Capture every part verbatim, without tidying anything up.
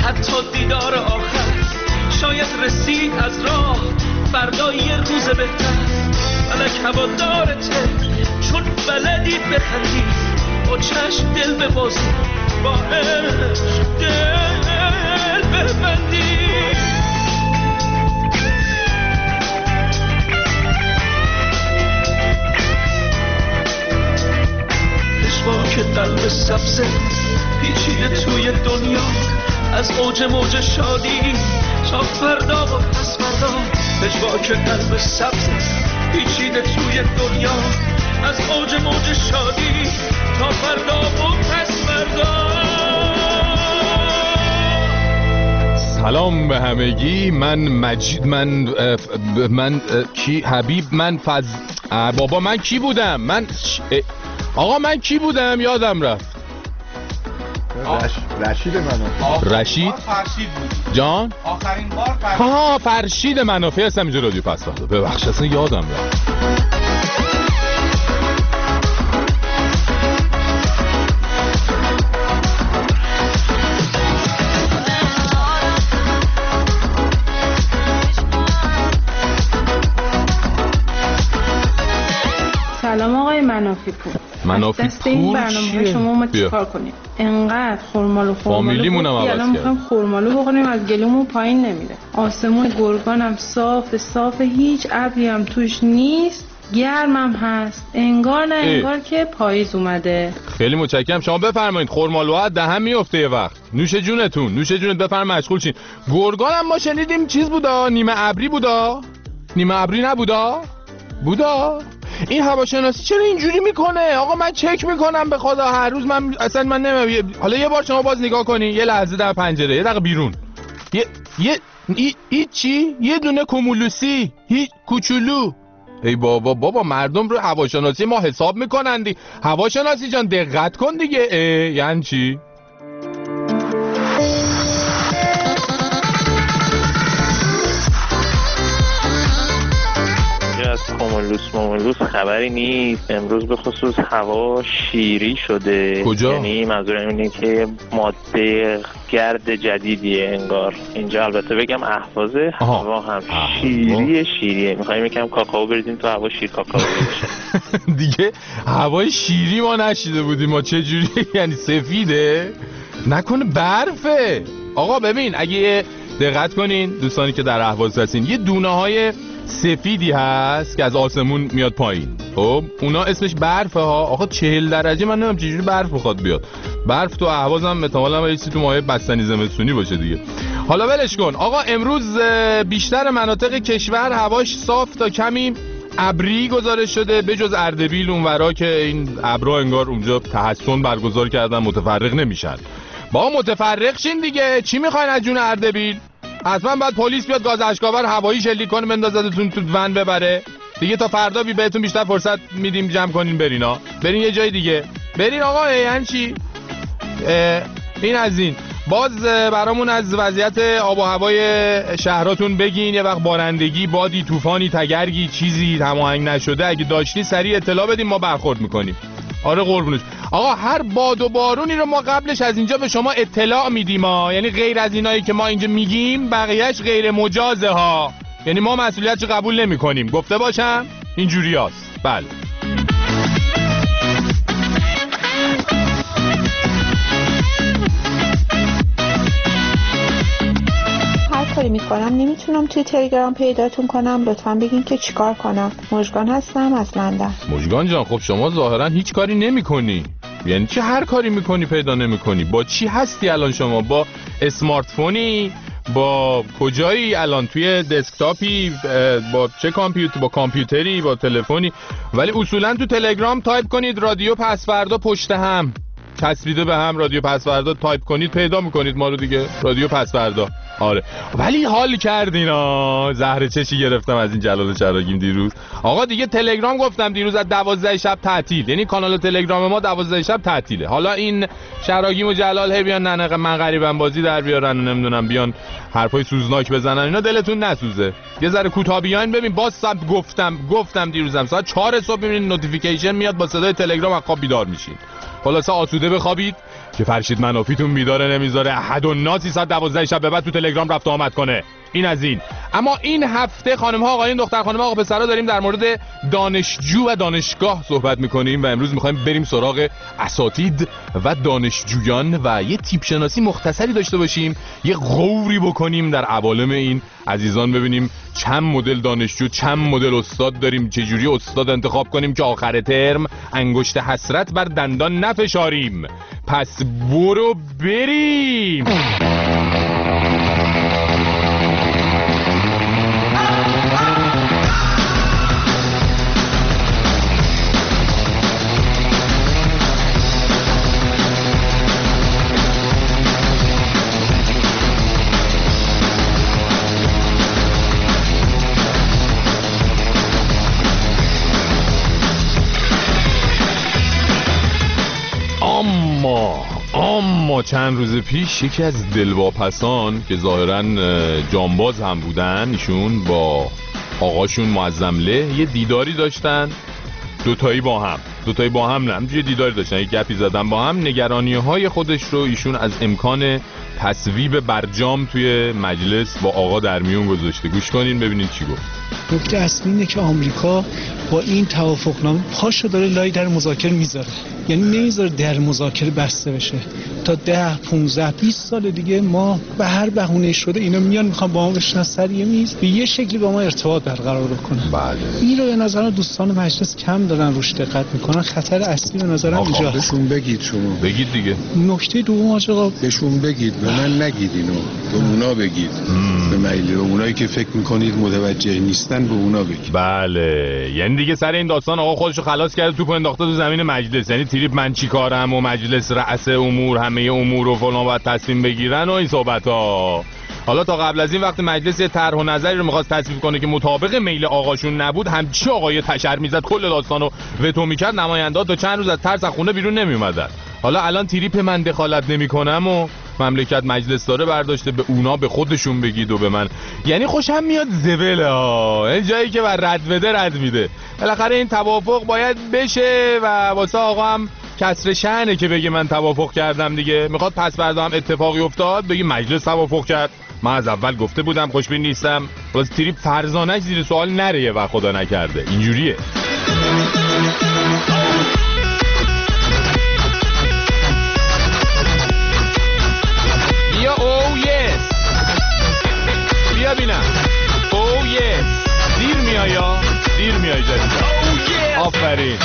حتی دیدار آخر شاید رسید از راه فردا یه روز بهتر. فلک هوادارته چون بلدی بخندی، با چشم دل ببازی، با عشق دل ببندی. که قلب سبزه پیچیده توی دنیا، از اوج موج شادی تا فردا و پس فردا. پژواک قلب سبزه پیچیده توی دنیا، از اوج موج شادی تا فردا و پس فردا. سلام به همگی. من مجید من اه من اه کی حبیب من فز بابا من کی بودم؟ من آقا من کی بودم؟ یادم رفت. رش... رشید منافی. رشید فرشید بود جان. آخرین بار فرشید. ها فرشید منافی هستم اینجا رادیو پس فردا. ببخشید اصلا یادم رفت. سلام آقای منافی پور. منافی دست پور این برنامه شما ما چیکار کنیم؟ انقدر خرمالو خرمالو فامیلیمونم عوض الان میخوایم خرمالو بخوریم، از گلومون پایین نمیره. آسمون گرگانم صاف صاف، هیچ ابری هم توش نیست، گرمم هست، انگار نه انگار که پاییز اومده. خیلی متشکرم. شما بفرمایید. خرمالوها دهن میفته یه وقت. نوش جونتون، نوش جونت. بفرمایید مشغول شین. گرگانم ما شنیدیم چیز بودا، نیمه ابری بودا. نیمه ابری نبودا؟ بودا. این هواشناسی چرا اینجوری میکنه؟ آقا من چک میکنم به خدا هر روز. من اصلا من نمیدونم. حالا یه بار شما باز نگاه کنین، یه لحظه در پنجره، یه دقیقه بیرون، یه یه ای, ای چی؟ یه دونه کومولوسی، هیچ کوچولو. ای بابا بابا مردم رو هواشناسی ما حساب میکنندی. هواشناسی جان دقت کن دیگه. یعنی چی؟ از کومولوس مومولوس خبری نیست. امروز به خصوص هوا شیری شده. کجا؟ یعنی منظورم اینه که ماده گرد جدیدیه انگار. اینجا البته بگم اهواز هوا هم شیری شیریه. میخوایم یکم کاکائو بریزیم تو هوا، شیر کاکائو بشه. دیگه هوای شیری ما نشیده بودیم. ما چه جوری؟ یعنی سفیده؟ نکنه برفه؟ آقا ببین اگه دقت کنین دوستانی که در اهواز هستین، یه دونه های سفیدی هست که از آسمون میاد پایین. خب اونا اسمش برفه ها. آقا چهل درجه من نمیدونم چجوری برف بخواد بیاد. برف تو اهواز هم احتمالاً یه چیزی تو مایه بستنی زمستونی باشه دیگه. حالا ولش کن. آقا امروز بیشتر مناطق کشور هواش صاف تا کمی ابری گزارش شده، به جز اردبیل اونورا که این ابرا انگار اونجا تحسن برگزار کردن، متفرق نمیشن. با متفرق شین دیگه. چی میخواین از جون اردبیل؟ حتما باید پلیس بیاد گاز اشک‌آور هوایی شلیک کنه بندازتتون تو ون ببره دیگه. تا فردا بی بهتون بیشتر فرصت میدیم جمع کنین برینا. برین یه جای دیگه. برین آقا. یعنی چی؟ این از این. باز برامون از وضعیت آب و هوای شهراتون بگین. یه وقت بارندگی، بادی، طوفانی، تگرگی، چیزی هماهنگ نشده اگه داشتی سریع اطلاع بدیم، ما برخورد میکنیم. آره قربونش. آقا هر باد و بارونی رو ما قبلش از اینجا به شما اطلاع میدیم ها. یعنی غیر از اینایی که ما اینجا میگیم بقیهش غیر مجازه ها. یعنی ما مسئولیتش قبول نمی کنیم. گفته باشم اینجوری هست. بله. کاری میکنم نمیتونم توی تلگرام پیداتون کنم، لطفاً بگین که چیکار کنم. مژگان هستم از لندن. مژگان جان خب شما ظاهرا هیچ کاری نمیکنی. یعنی چه هر کاری میکنی پیدا نمیکنی؟ با چی هستی الان شما؟ با اسمارت فونی؟ با کجایی الان؟ توی دسکتاپی؟ با چه کامپیوتر؟ با کامپیوتری؟ با تلفنی؟ ولی اصولا تو تلگرام تایپ کنید رادیو پس فردا پشت هم چسبیده به هم، رادیو پس فردا تایپ کنید پیدا میکنید ما رو دیگه. رادیو پس فردا. آره ولی حال کردین ها. زهر چشی گرفتم از این جلال چراگیم دیروز. آقا دیگه تلگرام گفتم دیروز از دوازده شب تعطیل. یعنی کانال تلگرام ما دوازده شب تعطیله. حالا این چراگیم و جلال هی بیان ننه من غریبم بازی در بیارن و نمیدونم بیان حرفای سوزناک بزنن، اینا دلتون نسوزه. یه ذره کوتاه بیاین. ببین باز صبح گفتم گفتم دیروزم ساعت چهار صبح میبینید نوتیفیکیشن میاد با صدای تلگرام از خواب بیدار میشین. خلاصه آسوده بخوابید. که فرشید منافیتون میداره نمیذاره حد و ناسی ساعت دوازده شب به بعد تو تلگرام رفت آمد کنه. این از این. اما این هفته خانم ها آقایون دختر خانم ها آقا پسرا داریم در مورد دانشجو و دانشگاه صحبت میکنیم و امروز میخوایم بریم سراغ اساتید و دانشجویان و یه تیپ شناسی مختصری داشته باشیم، یه غوری بکنیم در عوالم این عزیزان، ببینیم چند مدل دانشجو چند مدل استاد داریم، چجوری استاد انتخاب کنیم که آخر ترم انگشت حسرت بر دندان نفشاریم. پس برو بریم. اما چند روز پیش یکی از دلواپسان که ظاهراً جانباز هم بودن، ایشون با آقاشون معظمله یه دیداری داشتن، دوتایی با هم دوتایی با هم نه یه دیداری داشتن، یه گپی زدن با هم. نگرانی های خودش رو ایشون از امکان تصویب برجام توی مجلس با آقا در میون گذاشته. گوش کنین ببینین چی گفت. نکته اصلی اینه که آمریکا با این توافقنامه پاشو داره لای در مذاکره میذاره، یعنی نمیذاره در مذاکره بسته بشه. تا ده پونزده بیست سال دیگه ما به هر بهونه شده اینا میان میخوان با ما بشنن سر یه میز به یه شکلی با ما ارتباط برقرار کنن. بله این رو به نظر دوستان مجلس کم دارن روش دقت میکنن. خطر اصلی به نظر اینجا هست. بهشون بگید شما. بگید دیگه. نکته دوم آقا بهشون بگید، به من نگید اینو، به اونا بگید. مم. به مایل اونایی که فکر میکنید متوجه نیستن به اونا بگید. بله یعنی دیگه سر این داستان آقا خودشو خلاص کرده، توپ انداخته تو زمین مجلس. یعنی تریپ من چی کارم و مجلس رأس امور همه امور و فلان باید تصمیم بگیرن و این صحبت‌ها. حالا تا قبل از این وقت مجلس یه طرح و نظری رو می‌خواست تصویب کنه که مطابق میل آقاشون نبود، همچی آقای تشر میزد کل داستانو وتو می‌کرد. نماینده‌ها تا چند روز از ترس از خونه بیرون نمی‌اومدن. حالا الان تریپ من دخالت نمی‌کنم و مملکت مجلس داره برداشته به اونا به خودشون بگید و به من. یعنی خوشم میاد زبله ها، این جایی که بر رد بده رد میده. بالاخره این توافق باید بشه و واسه آقا هم کسر شأنه که بگه من توافق کردم دیگه. میخواد پس فردا هم اتفاقی افتاد بگه مجلس توافق کرد، من از اول گفته بودم خوشبین نیستم. باز تریپ فرزانش زیر سوال نره و خدا نکرده اینجوریه. بیا او یس بیا بینم او یس دیر میای یا دیر میای جدید. آفرین.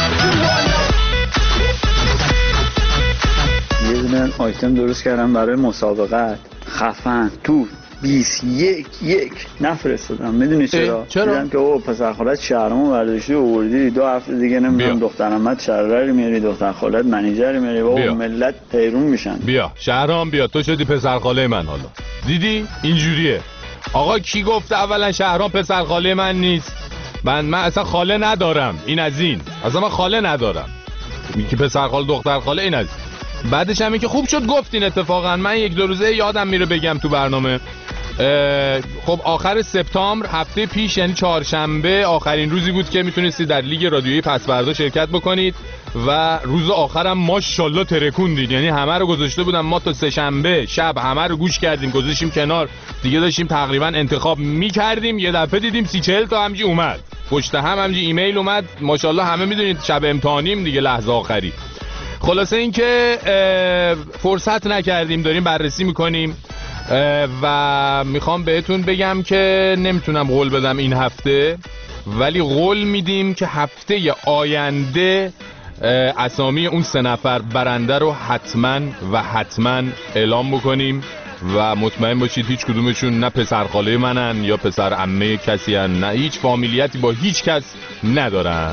یه دونه آیتم درست کردم برای مسابقت خفن تو بیست یک یک نفرستادم. میدونی چرا؟ چرا؟ دیدم که او پسر خالت شهرمو برداشتی و آوردی دو هفته دیگه نمیدونم دختر عمت شهرر میاری، دختر خالت منیجر میاری و او ملت حیرون میشن. بیا شهرام بیا، تو شدی پسر خاله من. حالا دیدی اینجوریه. آقا کی گفته اولا شهرام پسر خاله من نیست؟ من من اصلا خاله ندارم. این از این اصلا من خاله ندارم که پسر خاله دختر خاله. این از بعدش هم این که خوب شد گفتین. اتفاقا من یک دو روزه یادم میره بگم تو برنامه. خب آخر سپتامبر هفته پیش یعنی چهارشنبه آخرین روزی بود که میتونستید در لیگ رادیویی پسوردا شرکت بکنید و روز آخرم ماشاءالله ترکوندید. یعنی همه رو گذاشته بودم ما تا سه شنبه شب همه رو گوش کردیم گذاشتیم کنار دیگه، داشتیم تقریبا انتخاب میکردیم. یه دفعه دیدیم سی چهل تا همجی اومد پشت هم همجی ایمیل اومد. ماشاءالله همه میدونید شب امتحانیم دیگه لحظه آخری. خلاصه این که فرصت نکردیم داریم بررسی میکنیم و میخوام بهتون بگم که نمیتونم قول بدم این هفته، ولی قول میدیم که هفته آینده اسامی اون سه نفر برنده رو حتما و حتما اعلام بکنیم و مطمئن باشید هیچ کدومشون نه پسر خاله منن یا پسر عمه کسی هن، نه هیچ فامیلیتی با هیچ کس ندارن.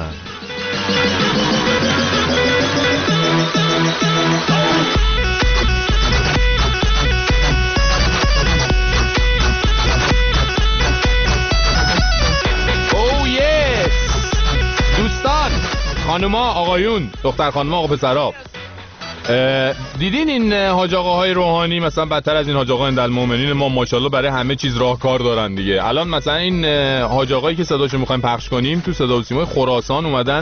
خانوما آقایون دختر خانوما آقا پسرها، دیدین این حاج آقاهای روحانی مثلا بدتر از این حاج آقا اندالمومنین ما ماشاءالله برای همه چیز راهکار دارن دیگه. الان مثلا این حاج آقایی که صداشو میخوایم پخش کنیم تو صدا و سیمای خراسان اومدن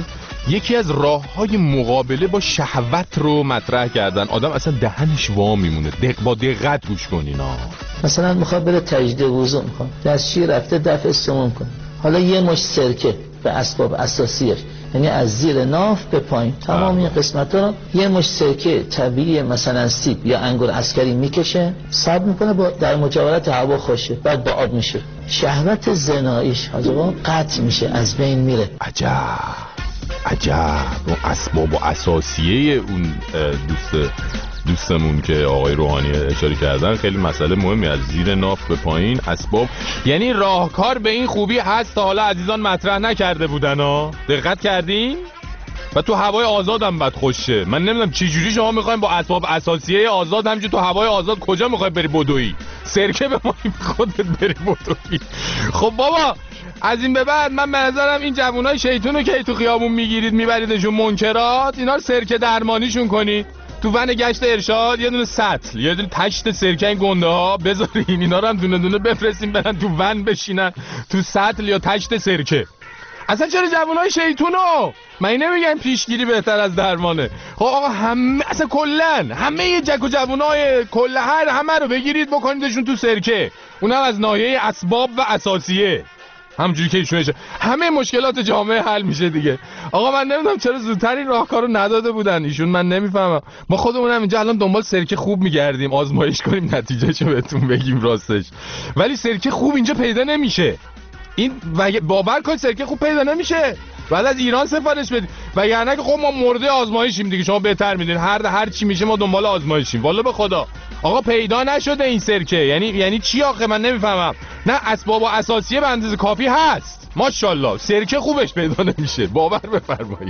یکی از راه‌های مقابله با شهوت رو مطرح کردن. آدم اصلا دهنش وا میمونه. دق با دقت گوش کنین ها. مثلا میخواد بره تجدید وضو میکنه، دستشویی رفته دفع سموم کنه، حالا یه مش سرکه به اسباب اساسیش، یعنی از زیر ناف به پایین تمام این قسمت‌ها یه مش سرکه طبیعی مثلا سیب یا انگور عسکری میکشه، صبر میکنه با در مجاورت هوا خوشه، بعد با آب میشه. شهوت زناییش حاجبا قطع میشه، از بین میره. عجب عجب. اون اسباب و اساسیه اون دوست دوستمون که آقای روحانی اشاره کردن خیلی مسئله مهمی، از زیر ناف به پایین اسباب. یعنی راهکار به این خوبی هست تا حالا عزیزان مطرح نکرده بودن ها. دقت کردین؟ و تو هوای آزاد هم بد خوشه. من نمیدونم چه جوری شما میخواین با اسباب اساسیه آزاد همینجوری تو هوای آزاد کجا میخوای بری بدوی؟ سرکه به ما خودت بری بدوی. خب بابا از این به بعد من به نظرم این جوانای شیطونو که تو خیابون میگیرید میبریدشون منکرات، اینا رو سرکه درمانیشون کنید. تو ون گشت ارشاد یه دونه سطل، یه دونه تشت سرکه این گنده ها بذارین، اینا رو هم دونه دونه بفرستین برن تو ون بشینن تو سطل یا تشت سرکه. اصلا چرا جوانای شیطونو؟ من نمیگم پیشگیری بهتر از درمانه. خب آقا همه اصلا کلن همه یه جک و جوانای کل هر همه رو بگیرید بکنیدشون تو سرکه، اونم از ناحیه اسباب و اساسیه، همونجوری که ایشونشه همه مشکلات جامعه حل میشه دیگه. آقا من نمیدونم چرا زودتر این راهکارو نداده بودن ایشون، من نمیفهمم. ما خودمونم اینجا الان دنبال سرکه خوب میگردیم آزمایش کنیم نتیجهشو بهتون بگیم راستش، ولی سرکه خوب اینجا پیدا نمیشه. این باور کن سرکه خوب پیدا نمیشه، بعد از ایران سفارش بدید، وگرنه که خب ما مورد آزمایشیم دیگه، شما بهتر میدونید هر هر چی میشه ما دنبال آزمایشیم. والله به خدا آقا پیدا نشده این سرکه. یعنی یعنی چی آخه؟ من نمیفهمم. نه اسباب و اساسیه به اندازه کافی هست ماشاءالله، سرکه خوبش پیدا نمیشه، باور بفرمایید.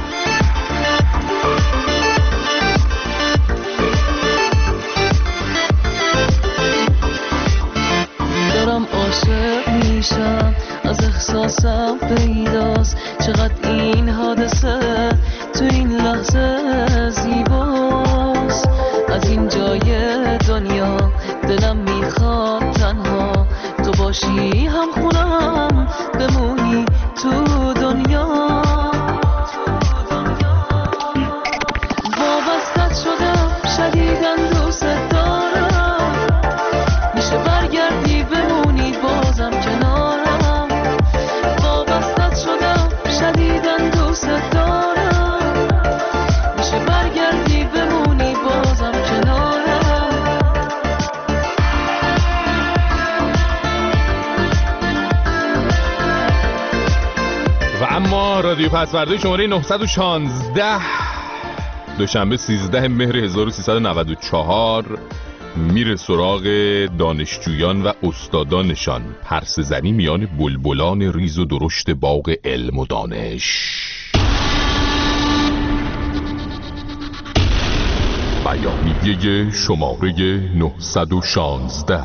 دارم عاشق میشم، از احساسم پیداست چقدر این حادثه تو این لحظه زیباست. از این جای دنیا دلم میخواد تنها تو باشی، هم خونم بمونی تو دنیا. وابستت شدم شدیداً دوست دارم، میشه برگردی بمونی بازم کنارم. وابستت شدم شدیداً دوست دارم، میشه برگردی بمونی بازم کنارم. و اما رادیو پسورده شماره نهصد و شانزده دوشنبه سیزده مهر هزار و سیصد و نود و چهار میره سراغ دانشجویان و استادانشان، پرسه زنی میان بلبلان ریز و درشت باغ علم و دانش. بیانیه شماره نهصد و شانزده.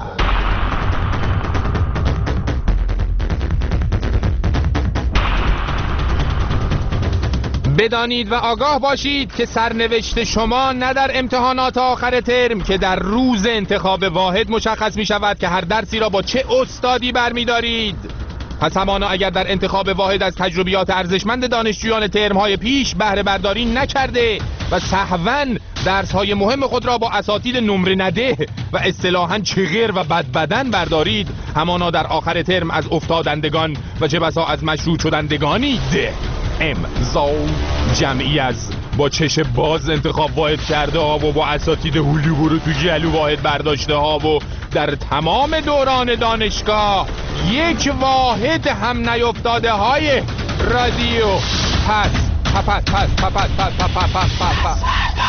بدانید و آگاه باشید که سرنوشت شما نه در امتحانات آخر ترم که در روز انتخاب واحد مشخص می شود که هر درسی را با چه استادی برمی دارید. پس همانا اگر در انتخاب واحد از تجربیات ارزشمند دانشجویان ترم‌های پیش بهره برداری نکرده و سهواً درس‌های مهم خود را با اساتید نمره نده و اصطلاحاً چغر و بدبدن بردارید، همانا در آخر ترم از افتادندگان و چه بسا از مشروط شدندگانید. امضا جمعی از با چش باز انتخاب واحد کرده ها و با اساتید هولی برو تو گلو واحد برداشته ها و در تمام دوران دانشگاه یک واحد هم نیفتاده های رادیو پس پس پس پس پس پس پس پس پس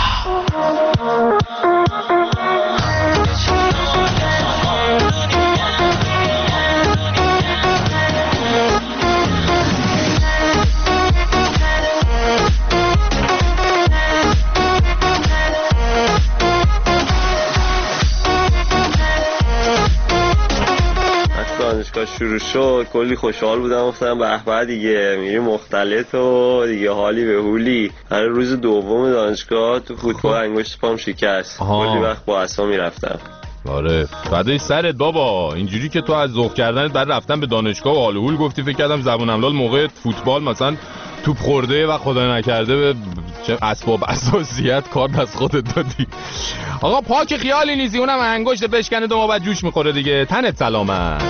دانشگاه شروع شد کلی خوشحال بودم، گفتم به به دیگه میری مختلط و دیگه حالی به حولی. هر روز دوم دانشگاه تو فوتبال انگشت پام شکست، کلی وقت با عصا میرفتم. آره فدای سرت بابا، اینجوری که تو از ذوق کردنت بعد رفتن به دانشگاه و حال و حول گفتی، فکر کردم زبون املال موقع فوتبال مثلا توپ خورده و خدا نکرده به اسباب اساسیت کار از خودت دادی. آقا پاک خیالی نیستی، اونم انگشت بشکنه دو ما بعد جوش میخوره دیگه. تنت سلامت.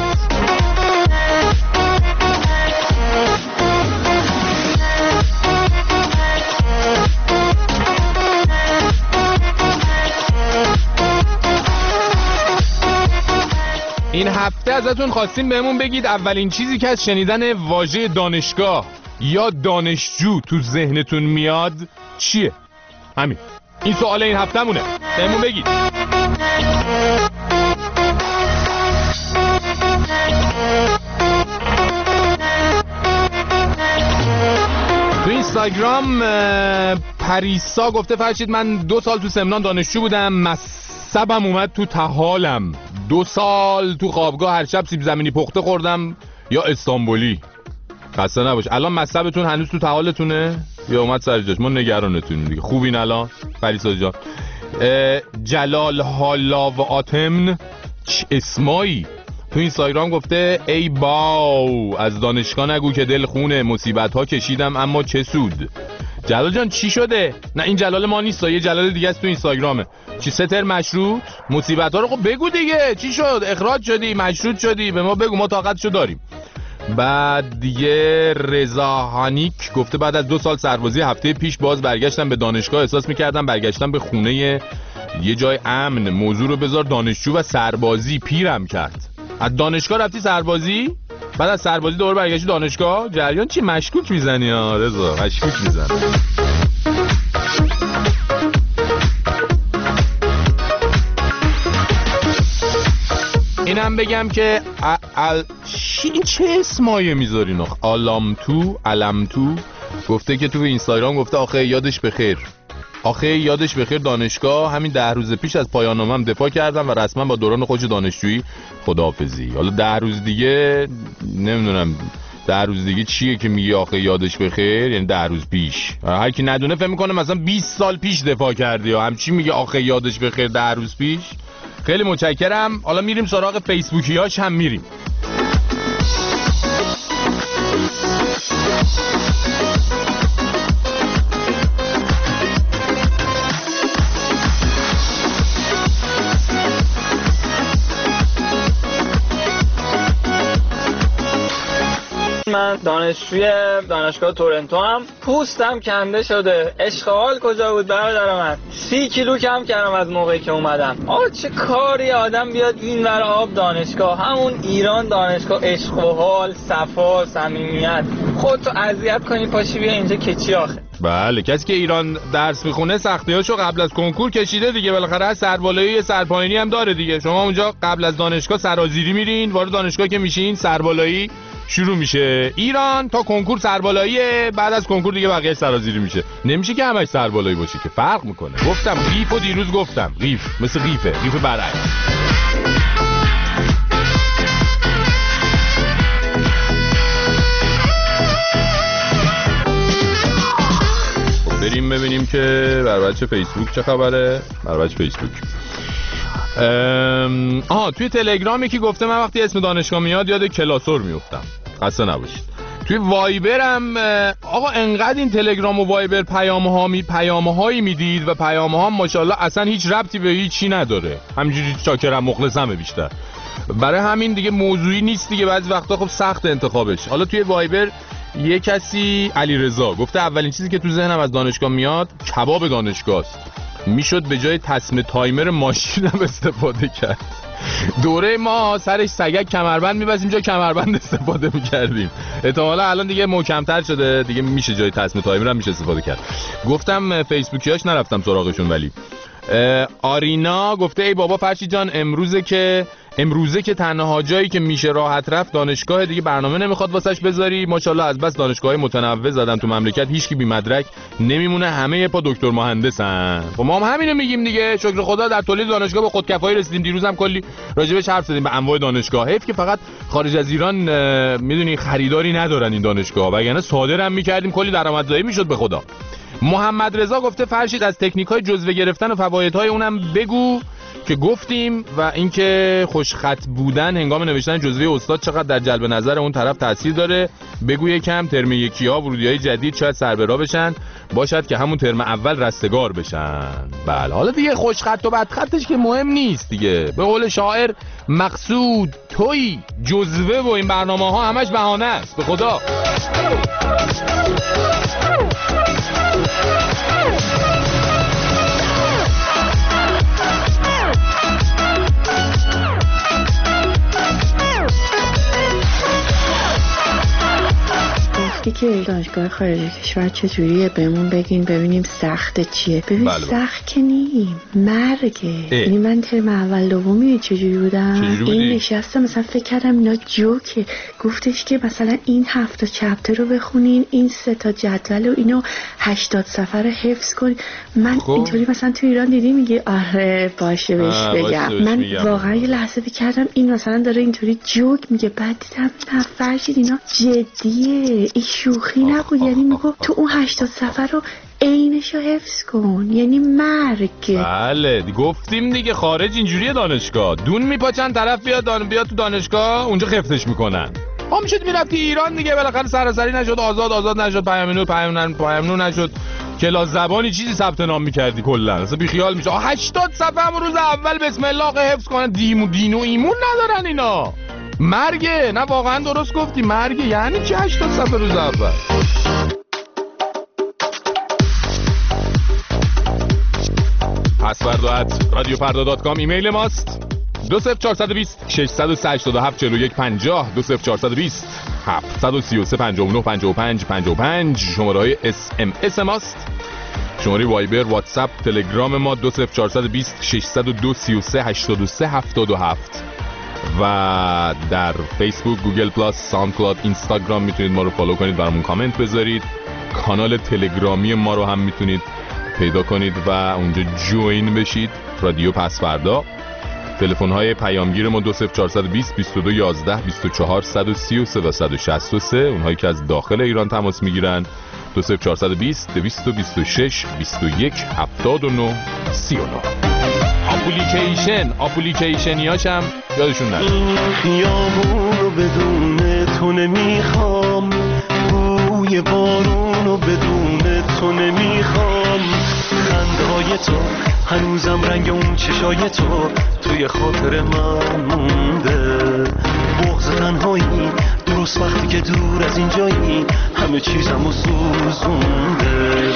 این هفته ازتون خواستیم بهمون بگید اولین چیزی که از شنیدن واژه دانشگاه یا دانشجو تو ذهنتون میاد چیه؟ همین این سوال این هفته مونه، بهمون بگید. تو اینستاگرام پریسا گفته فرشید من دو سال تو سمنان دانشجو بودم، مصبم اومد تو تحالم، دو سال تو خوابگاه هر شب سیب زمینی پخته خوردم یا استانبولی. خسته نباش. الان مصبتون هنوز تو تحالتونه یا اومد سر جاش؟ ما نگرانتونیم دیگه. خوبین الان پریسا جان؟ جلال حالا و آتمن چه اسمایی تو اینستاگرام گفته ای باو از دانشگاه نگو که دل خونه، مصیبت ها کشیدم اما چه سود. جلال جان چی شده؟ نه این جلال ما نیست، یه جلال دیگه است تو اینستاگرامه. چی ستر مشروط؟ مصیبت ها رو خب بگو دیگه. چی شد؟ اخراج شدی؟ مشروط شدی؟ به ما بگو، ما طاقتشو داریم. بعد دیگه رضا هانیک گفته بعد از دو سال سربازی هفته پیش باز برگشتم به دانشگاه، احساس میکردم برگشتم به خونه یه جای امن، موضوع رو بذار دانشجو و سربازی پیرم کرد. از دانشگاه رفتی سربازی؟ بعد از سربازی دوباره برگشتی دانشگاه؟ جریان چی؟ مشکوک میزنی ها رضا، مشکوک میزنی. اینم بگم که ال... این چه اسمایه میذارین آخه؟ علم تو علم تو گفته که تو اینستاگرام گفته آخه یادش بخیر، آخه یادش بخیر دانشگاه، همین ده روز پیش از پایان نامه‌ام دفاع کردم و رسما با دوران خودش دانشجویی خداحافظی. حالا ده روز دیگه نمیدونم ده روز دیگه چیه که میگه آخه یادش بخیر، یعنی ده روز پیش. هر کی ندونه فکر میکنه مثلا بیست سال پیش دفاع کردی یا همچی میگه آخه یادش بخیر ده روز پیش. خیلی متشکرم. حالا میریم سراغ فیسبوکیاش هم میریم. من دانشجوی دانشگاه تورنتو هم، پوستم کنده شده. عشق حال کجا بود برادر من؟ سی کیلو کم کردم از موقعی که اومدم. آه چه کاری آدم بیاد این ور آب دانشگاه، همون ایران دانشگاه، عشق و حال، صفا، صمیمیت. خودتو اذیت کنی پاشی بیا اینجا که چی آخه؟ بله کسی که ایران درس میخونه سختیاشو قبل از کنکور کشیده دیگه، بالاخره سربالایی سرپایینی هم داره دیگه. شما اونجا قبل از دانشگاه سرازیری میرین، وارد دانشگاه که میشین سربالایی شروع میشه. ایران تا کنکور سربالاییه، بعد از کنکور دیگه بقیه سرازیری میشه. نمیشه که همش سربالایی باشه که، فرق میکنه. گفتم قیف و دیروز گفتم قیف مثل قیفه، قیف برعکس. بریم ببینیم که بر بچه فیسبوک چه خبره. بر بچه فیسبوک ام... آها توی تلگرامی که گفته من وقتی اسم دانشگاه میاد یاد کلاسور میفتم. خسته نباشید. توی وایبرم آقا انقدر این تلگرام و وایبر پیام ها می پیام هایی میدید و پیام ها ماشاءالله اصلا هیچ ربطی به هیچی نداره، همینجوری چاکرم مخلصمه بیشتر. برای همین دیگه موضوعی نیست دیگه، بعضی وقتا خب سخت انتخابش. حالا توی وایبر یه کسی علیرضا گفته اولین چیزی که تو ذهنم از دانشگاه میاد کباب دانشگاه است. میشد به جای تسمه تایمر ماشینم استفاده کرد. دوره ما سرش سگک کمربند می‌بستیم، جای کمربند استفاده می‌کردیم. احتمالاً الان دیگه محکم‌تر شده دیگه، میشه جای تسمه تایمر هم میشه استفاده کرد. گفتم فیسبوکیاش نرفتم سراغشون. ولی آرینا گفته ای بابا فرشی جان امروزه که امروزه که تنها جایی که میشه راحت رفت دانشگاه، دیگه برنامه نمیخواد واسش بذاری. ماشاءالله از بس دانشگاه‌های متنوع زدن تو مملکت، هیچکی بی مدرک نمیمونه، همه یه پا دکتر مهندسن. خب ما هم همینو میگیم دیگه. شکر خدا در تولید دانشگاه به خودکفایی رسیدیم. دیروز هم کلی راجبش حرف زدیم به انواع دانشگاه. حیف که فقط خارج از ایران میدونی خریداری ندارن این دانشگاه، وگرنه صادرم میکردیم کلی درآمدزایی میشد به خدا. محمد رضا گفته فرشید از تکنیک‌های جزوه گرفتن و فوایدهای اونم بگو که گفتیم و اینکه خوشخط بودن هنگام نوشتن جزوه استاد چقدر در جلب نظر اون طرف تاثیر داره. بگو یکم ترم یکی‌ها ورودی‌های جدید شاید سربرا بشن، باشد که همون ترم اول رستگار بشن. بله حالا دیگه خوشخط و بدخطش که مهم نیست دیگه. به قول شاعر مقصود توی جزوه و این برنامه‌ها همش بهانه است. به خدا که دانشگاه خارج کشور چجوریه بهمون بگین ببینیم سخت چیه. ببین بله سخت که نیم مرگه. یعنی من ترم اول دومی چجوری بودم چجوری این نشستم مثلا فکر کردم اینا جوکه. گفتش که مثلا این هفت چپتر رو بخونین، این سه تا جدول و اینو هشتاد صفحه رو حفظ کنین. من خوب. اینطوری مثلا تو ایران دیدی میگه آره باشه بهش بگم. من میگم. واقعا یه لحظه فکر کردم این مثلا داره اینطوری جوک میگه، بعد دیدم نه فرشید اینا جدیه، این شوخی نبود. یعنی میگو تو اون هشتاد صفحه رو عینشو حفظ کن، یعنی مرگ. بله گفتیم دیگه خارج اینجوریه دانشگاه، دون میپاچن طرف بیاد دان بیاد تو دانشگاه اونجا خفتش میکنن. ها میشد میرفتی ایران دیگه، بالاخره سراسری نشد، آزاد آزاد نشد، پیامنو پیامنو پیامنو نشد، کلاس زبانی چیزی ثبت نام میکردی کلا اصلا بی خیال میشه. هشتاد صفحه هم روز اول بسم الله حفظ کنن، دین و دین و ایمون ندارن اینا. مرگه. نه واقعا درست گفتی مرگه. یعنی چه هشتاد صفحه روز اول؟ پسورد ات رادیو فردا دات کام ایمیل ماست. دو صفر چهارصد و بیست ششصد و هشتاد و هفت چهل و یک پنجاه دو صفر چهارصد و بیست هفتصد و سی و سه پنجاه و نه پنجاه و پنج پنجاه و پنج شماره های اس ام اس ماست. شماره وایبر واتساپ تلگرام ما دو صفر چهارصد و بیست ششصد و دو سی و سه هشتاد و سه هفتاد و هفت و در فیسبوک، گوگل پلاس، ساوند کلاود، اینستاگرام میتونید ما رو فالو کنید، برامون کامنت بذارید. کانال تلگرامی ما رو هم میتونید پیدا کنید و اونجا جوین بشید، رادیو پسوردا. تلفن های پیامگیر ما دو صفر چهارصد و بیست بیست و دو یازده بیست و چهار صد و سی و سه و صد و شصت و سه. اونهایی که از داخل ایران تماس میگیرن دو صفر چهارصد و بیست دویست و بیست و شش بیست و یک هفتاد و نه سی و نه. اپلیکیشن اپلیکیشنیاش هم یادشون نره. خیابون رو بدون تو نمیخوام، بوی بارون رو بدون تو نمیخوام، خنده های تو هنوزم رنگ اون چشای تو توی خاطر من مونده. بغض تنهایی درست وقتی که دور از اینجایی همه چیزمو سوزونده.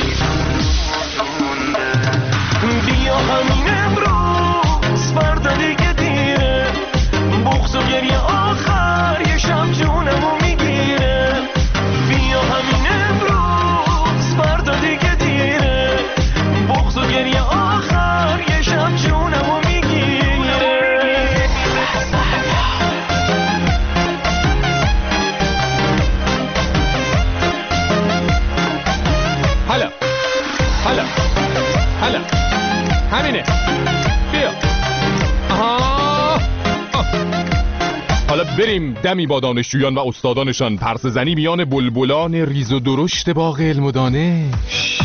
بیا همین امروز فردا دیگه دیره، بغض و گریه آخر یه شب جونمو میگیره. بیا همین امروز فردا دیگه دیره، بغض و گریه آخر یه شب جونمو میگیره. حالا حالا حالا همینه. بیا آها. حالا بریم دمی با دانشجویان و استادانشان پرسه زنی میان بلبلان ریز و درشت باغ علم و دانش.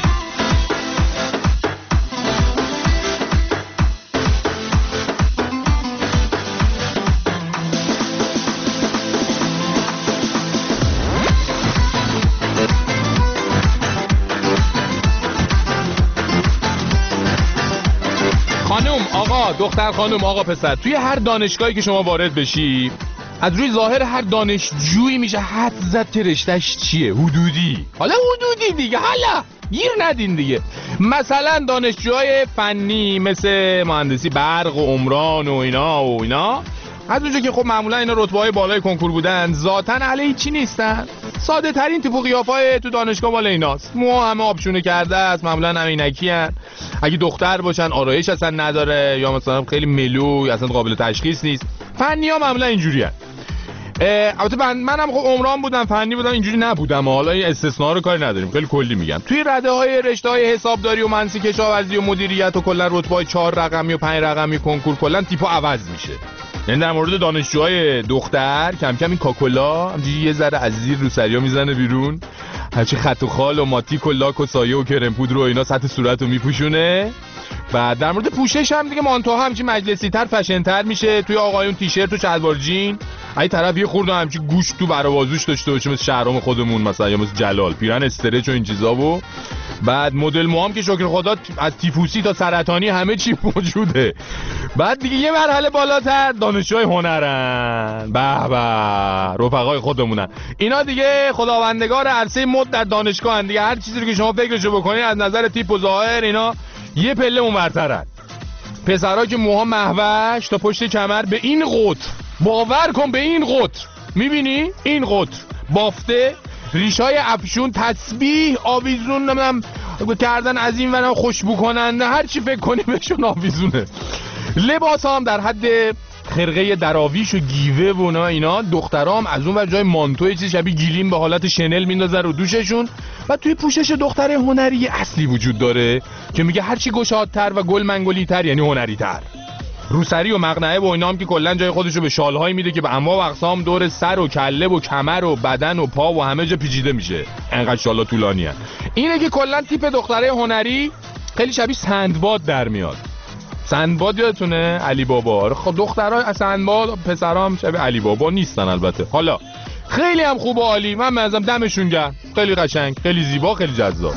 خانم آقا، دختر خانم آقا پسر، توی هر دانشگاهی که شما وارد بشی از روی ظاهر هر دانشجویی میشه حد زد که رشتهش چیه. حدودی. حالا حدودی دیگه، حالا گیر ندین دیگه. مثلا دانشجوهای فنی مثل مهندسی برق و عمران و اینا و اینا از اونجا که خب معمولا اینا رتبه‌های بالای کنکور بودن ذاتاً علیه چی نیستن. ساده ترین تیپ و قیافای تو دانشگاه مال ایناست. مو همه آبشونه کرده است، معمولا عینکی ان. اگه دختر باشن آرایش اصلا نداره یا مثلا خیلی ملو اصلا قابل تشخیص نیست. فنی ها معمولا اینجوریه. البته من منم خب عمران بودم، فنی بودم، اینجوری نبودم. حالا این استثناء رو کاری نداریم، خیلی کلی میگم. توی رده های رشته های حسابداری و مهندسی کشاورزی و مدیریت و کلا رتبه‌های چهار رقمی و پنج رقمی کنکور کلا تیپو عوض میشه. یعنی در مورد دانشجوهای دختر کم کم این کاکولا همینجوری یه ذره از زیر روسریا میزنه بیرون. هرچی خط و خال و ماتیک و لاک و سایه و کرم پودر و اینا سطح صورت رو میپوشونه. بعد در مورد پوشش هم دیگه مانتو همچی مجلسی تر فشن تر میشه. توی آقایون تیشرت و شلوار جین، اگه طرف یه خورده همچی گوشت تو برآوازوش داشته باشه مثل شهرام خودمون مثلا یا مثل جلال، پیرن استرچ و این چیزا. و بعد مدل موام که شکر خدا از تیفوسی تا سرطانی همه چی موجوده. بعد دیگه یه مرحله بالاتر دانشجوی هنرن، به به رفقای خودمونن. اینا دیگه خداوندگار عرصه مد در دانشگاهن دیگه. هر چیزی رو که شما فکرشو بکنید از نظر تیپ و ظاهر اینا یه پله اونورترن. پسرا که موها مهوش تا پشت کمر به این قطر، باور کن به این قطر، میبینی این قطر بافته، ریشای افشون، تسبیح، آویزون نمیدونم کردن از این ورا خوشبو کننده، هر چی فکر کنی بهشون آویزونه. لباس هم در حد خرقه دراویش و گیوه و اینا اینا. دخترام از اون ور جای مانتوی چیز شبیه گیلیم به حالت شنل میندازن رو دوششون. و توی پوشش دختر هنری اصلی وجود داره که میگه هرچی گشادتر و گل منگلی تر یعنی هنری تر. روسری و مقنعه و اینا هم که کلا جای خودشو به شالهای میده که به انواع و اقسام دور سر و کله و کمر و بدن و پا و همه جا پیچیده میشه، انقدر شالا طولانیه. اینه که کلا تیپ دختره هنری خیلی شبیه سندباد در میاد. سندباد یادتونه علی بابا؟ خب دخترها از سندباد، پسرام شبیه علی بابا نیستن البته. حالا خیلی هم خوب و عالی، من منظم دمشون گرم، خیلی قشنگ، خیلی زیبا، خیلی جذاب.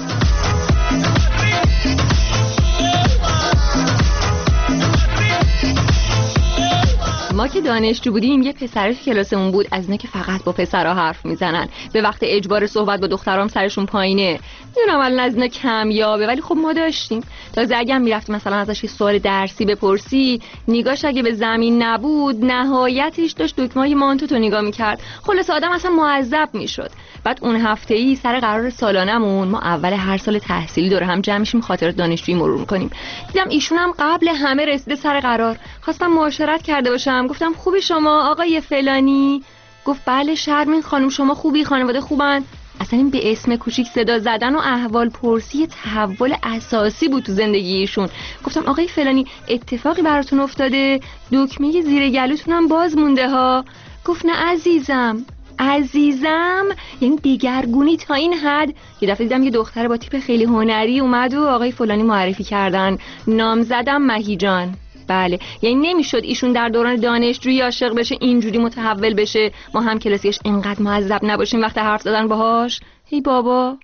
ما که دانشجو بودیم یه پسر کلاسمون بود از اینا که فقط با پسرها حرف میزنن، به وقت اجبار صحبت با دخترام سرشون پایینه. میدونم الان از اینا کمیابه ولی خب ما داشتیم. تا اگه هم میرفتی مثلا ازش یه سوال درسی بپرسی، نگاش اگه به زمین نبود نهایتش داشت دکمه‌های مانتو تو نگاه میکرد. خلاص آدم اصلا معذب میشد. بعد اون هفته‌ای سر قرار سالانمون ما اول هر سال تحصیلی دور هم جمع میشیم خاطرات دانشجویی مرور میکنیم. دیدم ایشون هم قبل همه رسیده سر قرار. خواستم معاشرت کرده باشم. گفتم خوبی شما آقای فلانی؟ گفت بله شرمین خانم شما خوبی، خانواده خوبن؟ اصلا این به اسم کوچیک صدا زدن و احوال پرسی تحول اساسی بود تو زندگیشون. گفتم آقای فلانی اتفاقی براتون افتاده؟ دکمه زیر گلوتونم باز مونده ها. گفت نه عزیزم. عزیزم یعنی دیگرگونی تا این حد. یه دفعه دیدم یه دختر با تیپ خیلی هنری اومد و آقای فلانی معرفی کردن، نام زدم مهیجان. بله یعنی نمیشد ایشون در دوران دانشجویی عاشق بشه اینجوری متحول بشه، ما هم کلاسیش اینقدر معذب نباشیم وقت حرف زدن باهاش. هی بابا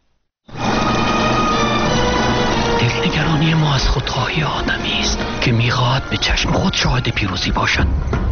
دلنگرانی ما از خودخواهی آدمی است که میخواهد به چشم خود شاهد پیروزی باشد.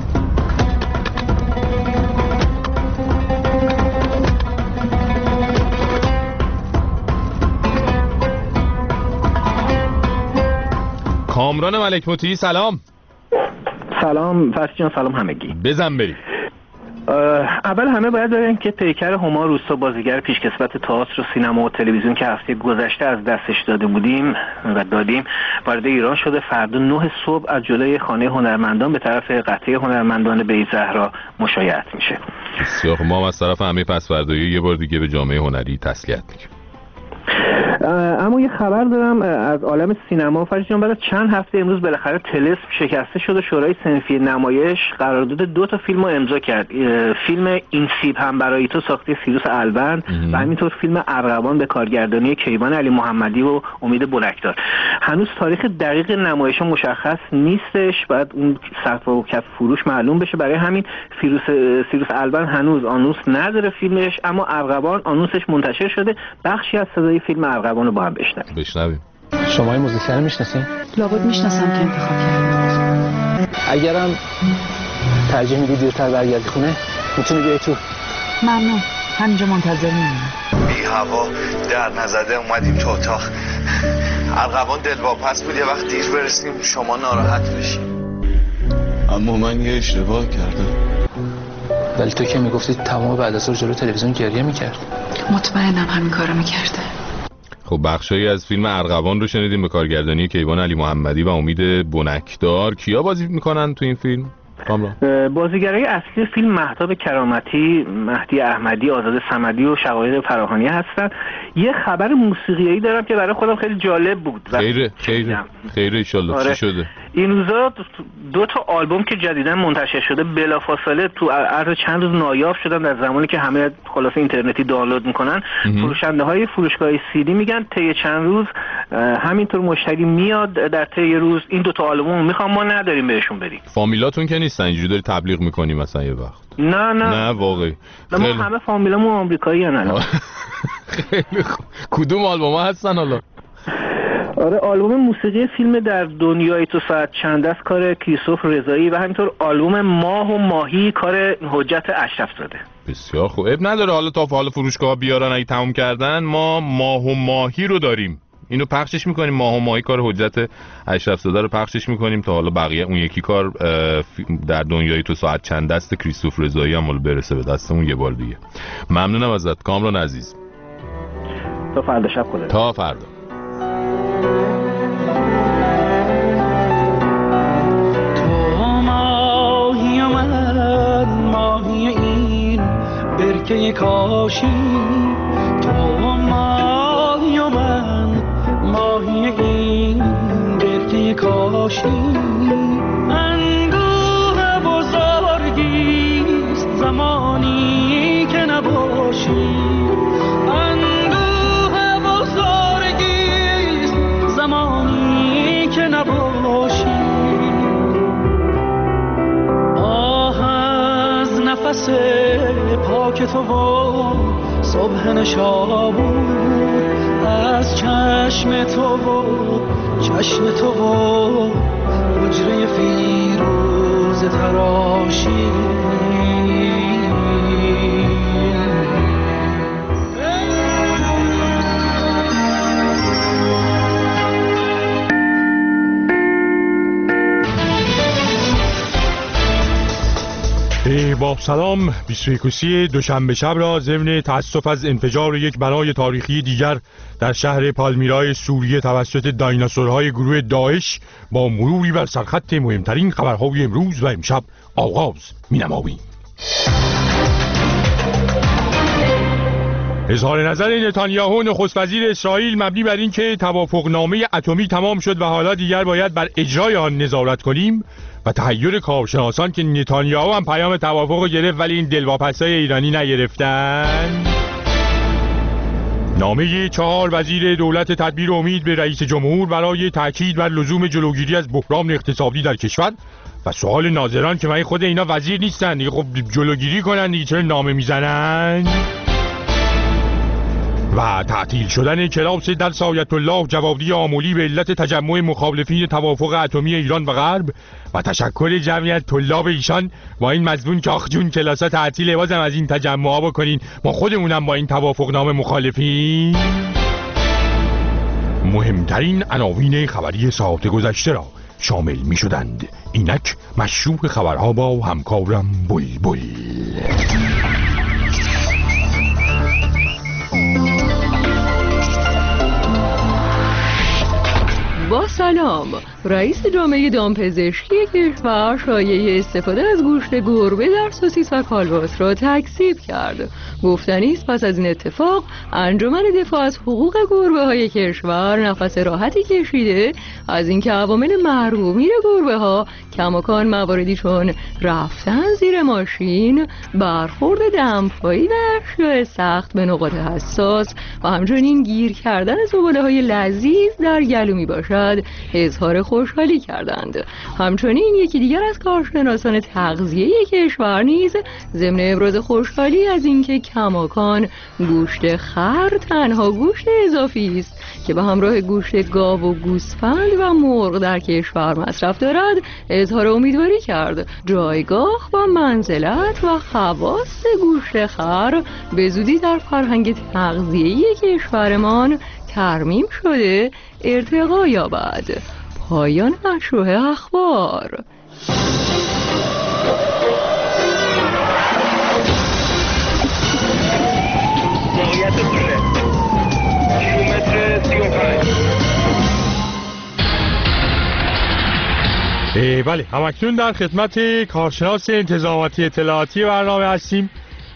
کامران ملک مطیعی سلام. سلام فرشی جان، سلام همگی. بزن بریم. اول همه باید بگن که پیکر هما روستا بازیگر پیشکسوت تئاتر و سینما و تلویزیون که هفته گذشته از دستش داده بودیم و دادیم وارد ایران شده. فردا نه صبح از جلوی خانه هنرمندان به طرف قطعه هنرمندان بیت زهرا مشایعت میشه. بسیار ما از طرف همه پسوردایی یه بار دیگه به جامعه هنری تسلیت میگیم. اما یه خبر دارم از عالم سینما فرشی جان. بعد از چند هفته امروز بالاخره طلسم شکسته شد و شورای صنفی نمایش قرارداد دو تا فیلم رو امضا کرد. فیلم این سیب هم برای تو ساخته سیروس الوند و همینطور فیلم ارغوان به کارگردانی کیوان علی محمدی و امید بلکدار. هنوز تاریخ دقیق نمایش مشخص نیستش، بعد اون صفحه و کف فروش معلوم بشه. برای همین سیروس سیروس الوند هنوز آنونس نداره فیلمش، اما ارغوان آنونسش منتشر شده. بخشی از صدای فیلم ارغوان رو با هم بشنویم. بشنویم. شما این موزیسین رو میشناسین؟ لابد میشناسم که انتخاب کردم. اگرم ترجیح میدی دیرتر برگردی خونه میتونی بیای تو. ممنون، همینجا منتظر میمونم. بی هوا در نزده اومدیم تو اتاق. ارغوان دلواپس بود یه وقت دیر برسیم شما ناراحت بشیم. اما من یه اشتباه کردم. ولی تو که میگفتی تمام بعد از ظهر جلوی تلویزیون گریه میکرد. مطمئنم همین کارو میکرده. خب بخشایی از فیلم ارغوان رو شنیدیم به کارگردانی کیوان علی محمدی و امید بنکدار. کیا بازی میکنن تو این فیلم؟ بازیگرای اصلی فیلم مهتاب کرامتی، مهدی احمدی، آزاد صمدی و شقایق فراهانی هستن. یه خبر موسیقیایی دارم که برای خودم خیلی جالب بود. خیره خیره خیره ان شاء الله. چی شده؟ این روزا دو تا آلبوم که جدیداً منتشر شده بلافاصله تو عرض چند روز نایاب شدن. در زمانی که همه خلاص اینترنتی دانلود میکنن، فروشنده های فروشگاه سی دی میگن طی چند روز همینطور مشتری میاد در طی روز این دو تا آلبوم میخوام، ما نداریم بهشون بدیم. فامیلاتون که نیستن اینجوری داری تبلیغ میکنی مثلا یه وقت؟ نه نه نه واقعی. ما همه فامیلامون آمریکایی ان الان. خیلی خوب. کدوم آلبوم‌ها هستن حالا؟ آره آلبوم موسیقی فیلم در دنیای تو ساعت چند است کار کریستوف رضایی و همینطور آلبوم ماه و ماهی کار حجت اشرف زاده. بسیار خوب. اب نداره حالا تا حالا فروشگاه بیارن اگه تموم کردن ما ماه و ماهی رو داریم. اینو پخشش میکنیم، ماه و ماهی کار حجت اشرف زاده رو پخشش میکنیم تا حالا بقیه اون یکی کار در دنیای تو ساعت چند است کریستوف رضایی هم برسه به دستمون یه بار دیگه. ممنونم ازت کامران عزیز. تا فردا شب خدا. تا فردا. برکه کاشی تو ماهی و من ماهی این برکه کاشی اندوه بزرگیست زمانی که نباشی اندوه بزرگیست زمانی که نباشی آه از نفس پاک تو و صبح نشابور از چشم تو و چشم تو و حجره فیروز تراشی با سلام. بیست و یکم دوشنبه شب را ضمن تأسف از انفجار یک بنای تاریخی دیگر در شهر پالمیرای سوریه توسط دایناسورهای گروه داعش با مروری بر سرخط مهمترین خبرهای امروز و امشب آغاز می‌نماییم. اظهار نظر نتانیاهو نخست وزیر اسرائیل مبنی بر اینکه توافقنامه اتمی تمام شد و حالا دیگر باید بر اجرای آن نظارت کنیم و تحیر کارشناسان که نتانیاهو هم پیام توافق گرفت ولی این دلواپسای ایرانی نگرفتن. نامه چهار وزیر دولت تدبیر امید به رئیس جمهور برای تاکید بر لزوم جلوگیری از بحران اقتصادی در کشور و سوال ناظران که من خود اینا وزیر نیستن دیگه، خب جلوگیری کنن دیگه، چرا نامه میزنن؟ و تعطیل شدن کلاس درس آیت الله جوادی آملی به علت تجمع مخالفین توافق اتمی ایران و غرب و تشکل جمعیت طلاب ایشان با این مضمون که آخ جون کلاسا تعطیله بازم از این تجمعا بکنین، ما خودمونم با این توافقنامه مخالفین. مهمترین عناوین خبری ساعت گذشته را شامل می شدند. اینک مشروع خبرها با همکارم بلبل. با سلام. رئیس جامعه دامپزشکی کشور شایعه استفاده از گوشت گربه در سوسیس و کالباس را تکذیب کرد. گفتنی است پس از این اتفاق انجمن دفاع از حقوق گربه های کشور نفس راحتی کشیده از اینکه عوامل مرگومیر گربه ها کماکان مواردی چون رفتن زیر ماشین، برخورد دمپایی و اشیاء سخت به نقاط حساس و همچنین گیر کردن زباله های لذیذ در گلو می باشد اظهار خوشحالی کردند. همچنین یکی دیگر از کارشناسان تغذیه کشور نیز ضمن ابراز خوشحالی از اینکه کماکان گوشت خر تنها گوشت اضافی است که به همراه گوشت گاو و گوسفند و مرغ در کشور مصرف دارد اظهار امیدواری کرد. جایگاه و منزلت و خواص گوشت خر به زودی در فرهنگ تغذیه‌ای کشورمان ترمیم شده ارتقا یابد. پایان مشروع اخبار. موقعیت دوره کیلومتر سی و پنج. بله همکنون در خدمت کارشناس انتظاماتی اطلاعاتی برنامه هستیم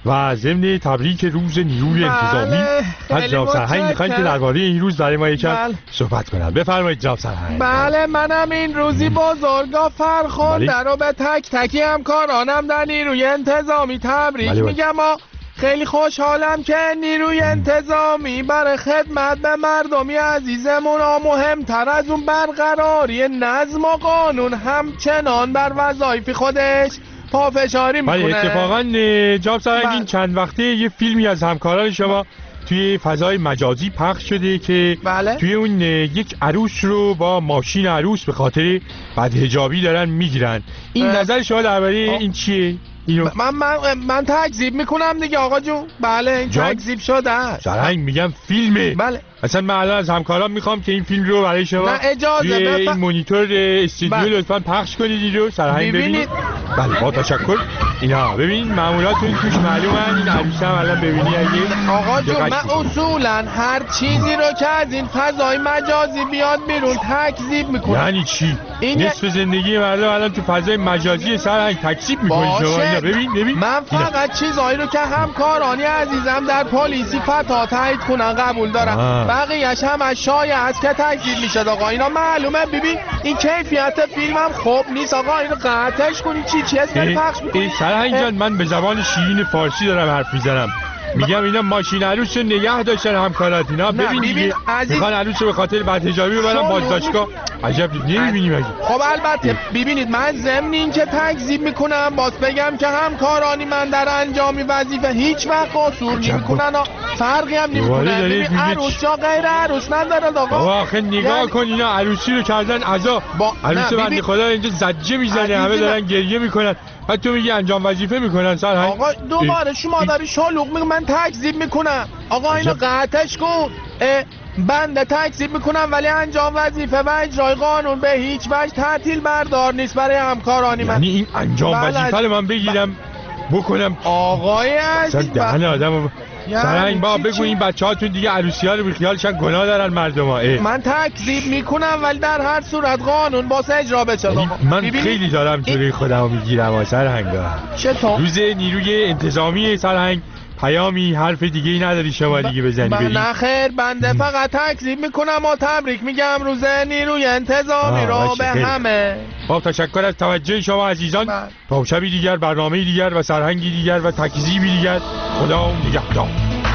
و ضمن تبریک روز نیروی انتظامی از جناب سرهنگ میخوایم که درباره این روز برای ما یکم بله. صحبت کنم. بفرمایید جناب سرهنگ. بله منم این روزی بزرگا فرخنده رو به تک تکی همکارانم در نیروی انتظامی تبریک بله. میگم و خیلی خوشحالم که نیروی انتظامی برای خدمت به مردمی عزیزمون و مهمتر از اون برقراری نظم و قانون همچنان بر وظایف خودش پافشاری میکنه. ولی اتفاقا جناب سرهنگ این چند وقته یه فیلمی از همکاران شما توی فضای مجازی پخش شده که بله؟ توی اون یک عروس رو با ماشین عروس به خاطر بدحجابی دارن میگیرن. این اه. نظر شما درباره این چیه؟ اینو من من من تکذیب میکنم دیگه آقا جون. بله این تکذیب شده. سرهنگ میگم فیلمه. بله اصلا من الان از همکاران میخوام که این فیلم رو برای شما نه اجازه توی بف... این مونیتور استودیو بله. لطفا پخش کنید رو سرهنگ ببینید. بله با تشکر. اینا ببین معمولاتون توش معلومه. این عروسه هم الان ببینی اگه آقا جون من اصولا هر چیزی رو که از این فضای مجازی بیاد بیرون تکذیب میکنم. یعنی چی؟ این نصف زندگی مردم الان تو فضای مجازی سرهنگ تکذیب میکنید شما. اینا ببین ببین من فقط چیزایی رو که همکارانی عزیزم در پلیسی فتا تایید کنن قبول دارم. بقیه‌اش هم شایعه است که تکذیب میشه آقا. اینا معلومه. ببین این کیفیت فیلمم خوب نیست آقا. اینو قطعش کنی چی چی اسم پخش می‌کنی؟ سرهنگ جان من به زبان شیرین فارسی دارم حرف میزنم. میگم اینا ماشین عروس رو نگه داشتن همکارات اینا. ببین دیگه میخوان عروس رو به خاطر بدحجابی ببرن بازداشتگاه. عجب نمی‌بینی مگه؟ خب البته ببینید من ضمن این که تکذیب میکنم باز بگم که همکارانی من در انجام وظیفه هیچ وقت قصور نمیکنن و فرقی هم نمیکنه. ببین عروس جا غیر عروس نداره آقا. آخه نگاه یعنی... کن اینا عروسی رو کردن عزا با... عروس بنده خدا اینجا زجه میزنه همه دارن گریه میکنن. بعد تو میگی انجام وظیفه میکنن سرهنگ. آقا دوباره شما داری شالوغ میگی من تکذیب میکنم. آقا اینو قطعش کن. بنده تکذیب میکنم ولی انجام وظیفه و اجرای قانون به هیچ وجه تعطیل بردار نیست برای همکارانی من. یعنی این انجام وظیفه رو من بگیرم بکنم آقای عزیز دهن آدمو سرهنگ با بگو این بچه‌هاتون دیگه عروسی‌ها رو بیخیالشن گناه دارن مردم‌ها. من تکذیب میکنم ولی در هر صورت قانون واسه اجرا بشه. من خیلی دارم جلوی خودمو میگیرم سرهنگا. چطور؟ روز نیروی انتظامی سرهنگ پیامی حرف دیگه ای نداری شما دیگه بزنی بری؟ نه خیر بنده فقط تکذیب میکنم و تبریک میگم روز نیروی انتظامی رو به همه. با تشکر از توجه شما عزیزان. تا شبی دیگر برنامه دیگر و سرهنگی دیگر و تکذیبی دیگر. خدا نگهدار.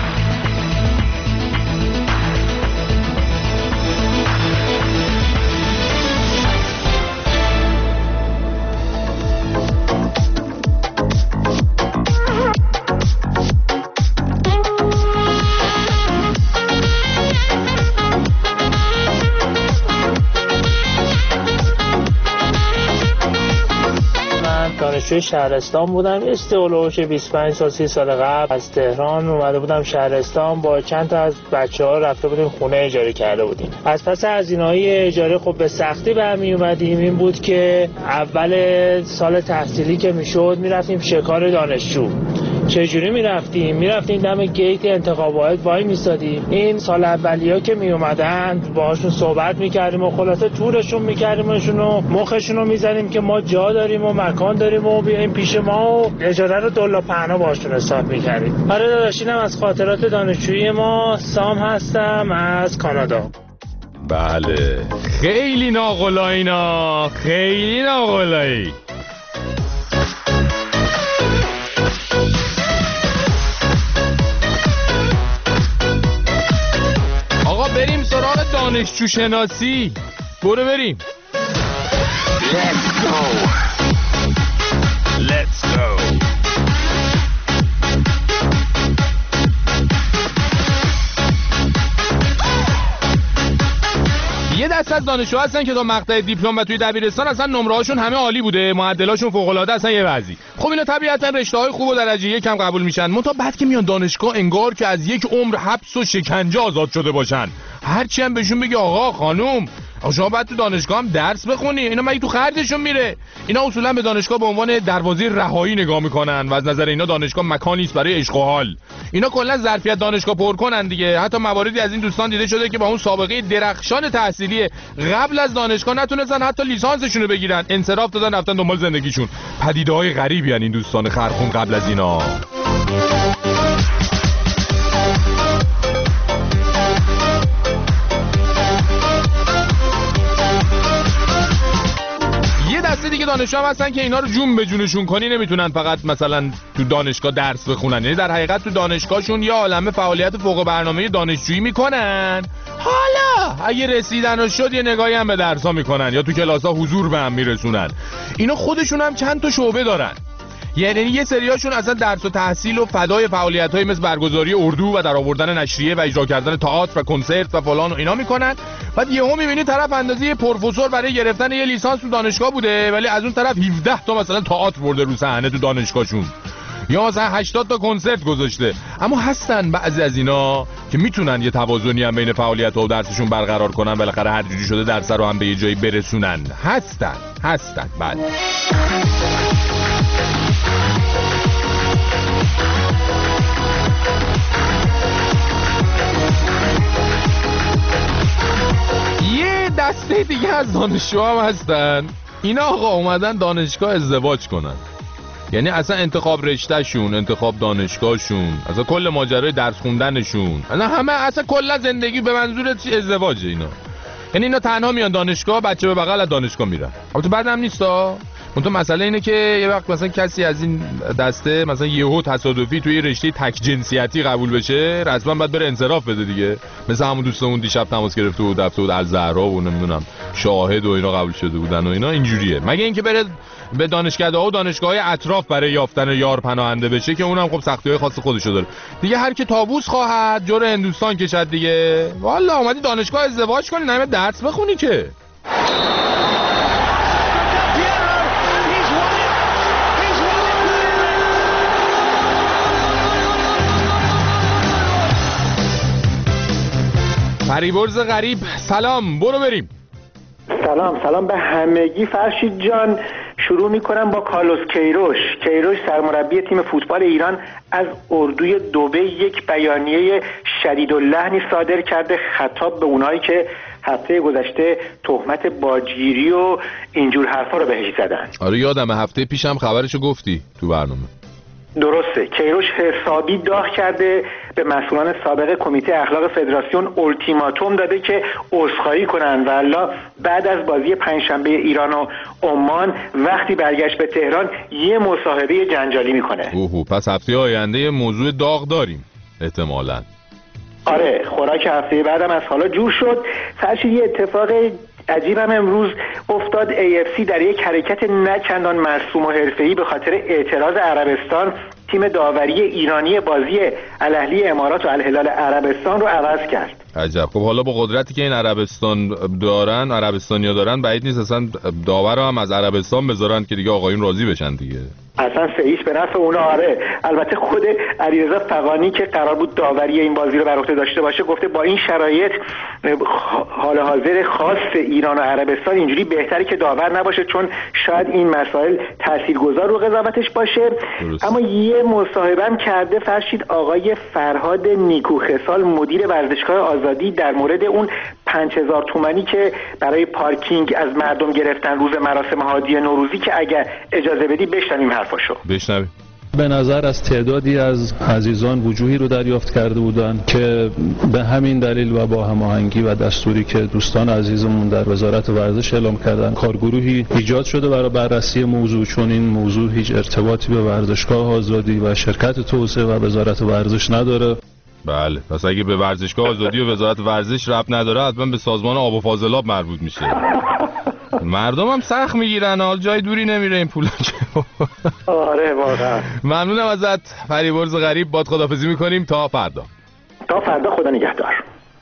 دانشجوی شهرستان بودم. استولوش بیست و پنج سال سی سال قبل از تهران اومده بودم شهرستان. با چند تا از بچه‌ها رفته بودیم خونه اجاره کرده بودیم. از پس هزینه‌های اجاره خب به سختی برمی اومدیم. این بود که اول سال تحصیلی که میشد میرفتیم شکار دانشجو. چجوری میرفتیم؟ میرفتیم دم گیت انتخاب واحد وای میستادیم. این سال اولیه که میومدن باهاشون صحبت میکردیم و خلاصه تورشون میکردیمشون و مخشون رو میزنیم که ما جا داریم و مکان داریم و بیایم پیش ما و اجاره رو دلا پهنا باهاشون حساب میکردیم. آره داداش اینم از خاطرات دانشجویی ما. سام هستم از کانادا. بله خیلی ناقلایینا خیلی ناقلایی. بریم سراغ دانشجو شناسی. برو بریم. Let's go. Let's go. یه دسته از دانشجو هستن که تا مقطع دیپلم و توی دبیرستان اصلا نمره‌هاشون همه عالی بوده، معدلاشون فوق‌العاده، اصلا یه وضعی. خب اینا طبیعتاً رشته‌های خوب و درجه یک هم قبول میشن. منتها بعد که میان دانشگاه انگار که از یک عمر حبس و شکنجه آزاد شده باشن. هرچی هم بهشون بگی آقا خانوم شما باید تو دانشگاه هم درس بخونی. اینا مگه تو خرجشون میره؟ اینا اصولا به دانشگاه به عنوان دروازه رهایی نگاه میکنن و از نظر اینا دانشگاه مکانی است برای عشق و حال. اینا کلا ظرفیت دانشگاه پر کنن دیگه. حتی مواردی از این دوستان دیده شده که با اون سابقه درخشان تحصیلی قبل از دانشگاه نتونستن حتی لیسانسشون رو بگیرن، انصراف دادن رفتن دنبال زندگیشون. پدیده‌های غریبی ان این دوستان خرخون قبل از اینا. دسته دیگه دانشجو هم هستن که اینا رو جون به جونشون کنی نمیتونن فقط مثلا تو دانشگاه درس بخونن، یعنی در حقیقت تو دانشگاهشون یه عالمه فعالیت فوق برنامه دانشجویی میکنن. حالا اگه رسیدن و شد یه نگاهی هم به درس‌ها میکنن یا تو کلاس‌ها حضور به هم میرسونن. اینا خودشون هم چند تا شعبه دارن، یعنی یه سریاشون اصلا درس و تحصیل و فدای فعالیت‌های مثل برگزاری اردو و در آوردن نشریه و اجرا کردن تئاتر و کنسرت و فلان و اینا میکنن. بعد یهو میبینی طرف اندازه یه پروفسور برای گرفتن یه لیسانس تو دانشگاه بوده ولی از اون طرف هفده تا مثلا تئاتر برده رو صحنه تو دانشگاهشون، یا مثلا هشتاد تا کنسرت گذاشته. اما هستن بعضی از اینا که میتونن یه توازنی هم بین فعالیت‌ها و درسشون برقرار کنن، بالاخره هر جوری شده درس رو هم به یه جایی برسونن. هستن هستن بله. دسته دیگه از دانشجو هم هستن، اینا آقا اومدن دانشگاه ازدواج کنن. یعنی اصلا انتخاب رشتهشون، انتخاب دانشگاهشون، اصلا کل ماجرای درس خوندنشون، اصلا همه اصلا کل زندگی به منظور ازدواجه اینا. یعنی اینا تنها میان دانشگاه، بچه به بغل از دانشگاه میرن. البته بعدم نیستا. منتها مسئله اینه که یه وقت مثلا کسی از این دسته مثلا یهو تصادفی توی رشته تک جنسیتی قبول بشه، رسما باید بره انصراف بده دیگه. مثلا همون دوستمون دیشب تماس گرفته بود رفته بود الزهرا و نمیدونم شاهد و اینا قبول شده بودن و اینا اینجوریه. مگه اینکه بره به دانشکده‌ها و دانشگاه‌های اطراف برای یافتن یار پناهنده بشه که اونم خب سختی‌های خاص خودشو داره. دیگه هر کی طاووس خواهد جور هندوستان کشد دیگه. والا اومدی دانشگاه ازدواج کنی نه درس بخونی که. فریبرز غریب سلام، برو بریم. سلام سلام به همگی. فرشید جان، شروع میکنم با کارلوس کیروش. کیروش سرمربی تیم فوتبال ایران از اردوی دبی یک بیانیه شدیداللحنی صادر کرده خطاب به اونایی که هفته گذشته تهمت باجگیری و اینجور حرفا رو بهش زدن. آره یادمه هفته پیشم خبرشو گفتی تو برنامه. درسته. کیروش حسابی داغ کرده، به مسئولان سابق کمیته اخلاق فدراسیون اولتیماتوم داده که عذرخواهی کنن و الا بعد از بازی پنجشنبه ایران و عمان وقتی برگشت به تهران یه مصاحبه جنجالی میکنه. اوه پس هفته آینده موضوع داغ داریم احتمالاً. آره خوراک هفته بعدم از حالا جور شد. فرشید یه اتفاق عجیبم امروز افتاد. ای اف سی در یک حرکت نچندان مرسوم و حرفه‌ای به خاطر اعتراض عربستان تیم داوری ایرانی بازی الاهلی امارات و الهلال عربستان رو عوض کرد. عجب. خب حالا با قدرتی که این عربستان دارن، عربستانیا دارن، بعید نیست اصلا داور رو هم از عربستان بذارن که دیگه آقایون راضی بشن دیگه. اصلا سعیش به نفع اونا. آره البته خود علیرضا فغانی که قرار بود داوری این بازی رو بر عهده داشته باشه گفته با این شرایط حال حاضر خاص ایران و عربستان اینجوری بهتره که داور نباشه چون شاید این مسائل تاثیرگذار رو قضاوتش باشه. درست. اما یه مصاحبه هم کرده فرشید آقای فرهاد نیکوخصال مدیر ورزشگاه آزادی در مورد اون پنج هزار تومانی که برای پارکینگ از مردم گرفتن روز مراسم هادی نوروزی که اگه اجازه بدی بشنویم حرفاشو. بشنویم. به نظر از تعدادی از عزیزان وجوهی رو دریافت کرده بودند که به همین دلیل و با هماهنگی و دستوری که دوستان عزیزمون در وزارت ورزش اعلام کردن کارگروهی ایجاد شده برای بررسی موضوع، چون این موضوع هیچ ارتباطی به ورزشگاه آزادی و شرکت توسعه و وزارت ورزش نداره. بله پس اگه به ورزشگاه آزادی و وزارت ورزش ربط نداره حتما به سازمان آب و فاضلاب مربوط میشه. مردم هم سخت میگیرن، حال جای دوری نمیره این پولا که. آره واقعا. ممنونم ازت فریبرز غریب. باد خداحافظی میکنیم تا فردا. تا فردا خدا نگهدار.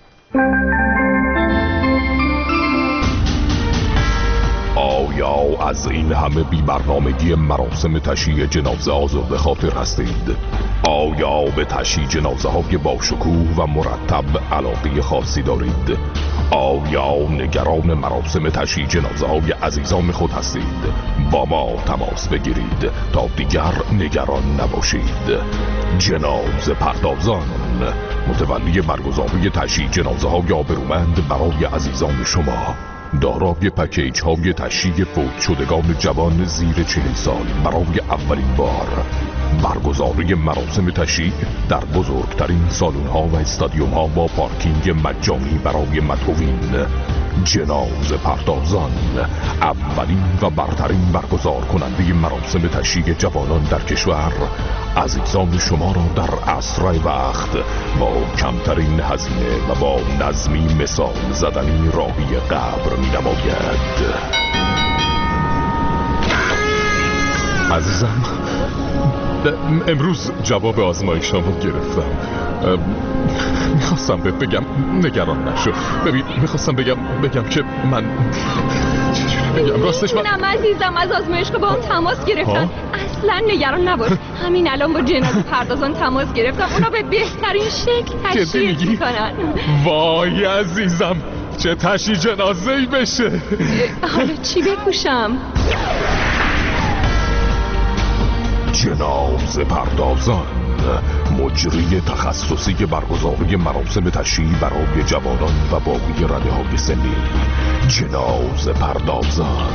آیا از این همه بی‌برنامگی مراسم تشییع جنازه آزرده خاطر هستید؟ آیا به تشییع جنازه های با شکوه و مرتب علاقه خاصی دارید؟ آیا نگران مراسم تشییع جنازه های عزیزان خود هستید؟ با ما تماس بگیرید تا دیگر نگران نباشید. جنازه پردازان، متولی برگزاری تشییع جنازه های آبرومند برای عزیزان شما، دارای پکیج های تشییع فوت شدگان جوان زیر چهل سال برای اولین بار، برگزاری مراسم تشییع در بزرگترین سالن ها و استادیوم ها با پارکینگ مجانی برای مدعوین. جنازه پردازان، اولین و برترین برگزار کننده مراسم تشییع جوانان در کشور، عزیزان شما را در اسرع وقت با کمترین هزینه و با نظمی مثال زدنی راهی قبر می نماید. عزیزم، امروز جواب آزمایشامو گرفتم. میخواستم بهت بگم نگران نشو. ببین میخواستم بگم بگم که من بگم راستش من نه عزیزم، از آزمایشگاه با اون تماس گرفتن. اصلا نگران نباش، همین الان با جنازه پردازان تماس گرفتم، اونا به بهترین شکل تشییع میکنن. وای عزیزم، چه تشییع جنازه‌ای بشه. حالا چی بپوشم؟ جنازه پردازان، مجری تخصصی برگزاری مراسم تشییع برای جوانان و باقی رده های سنی. جنازه پردازان.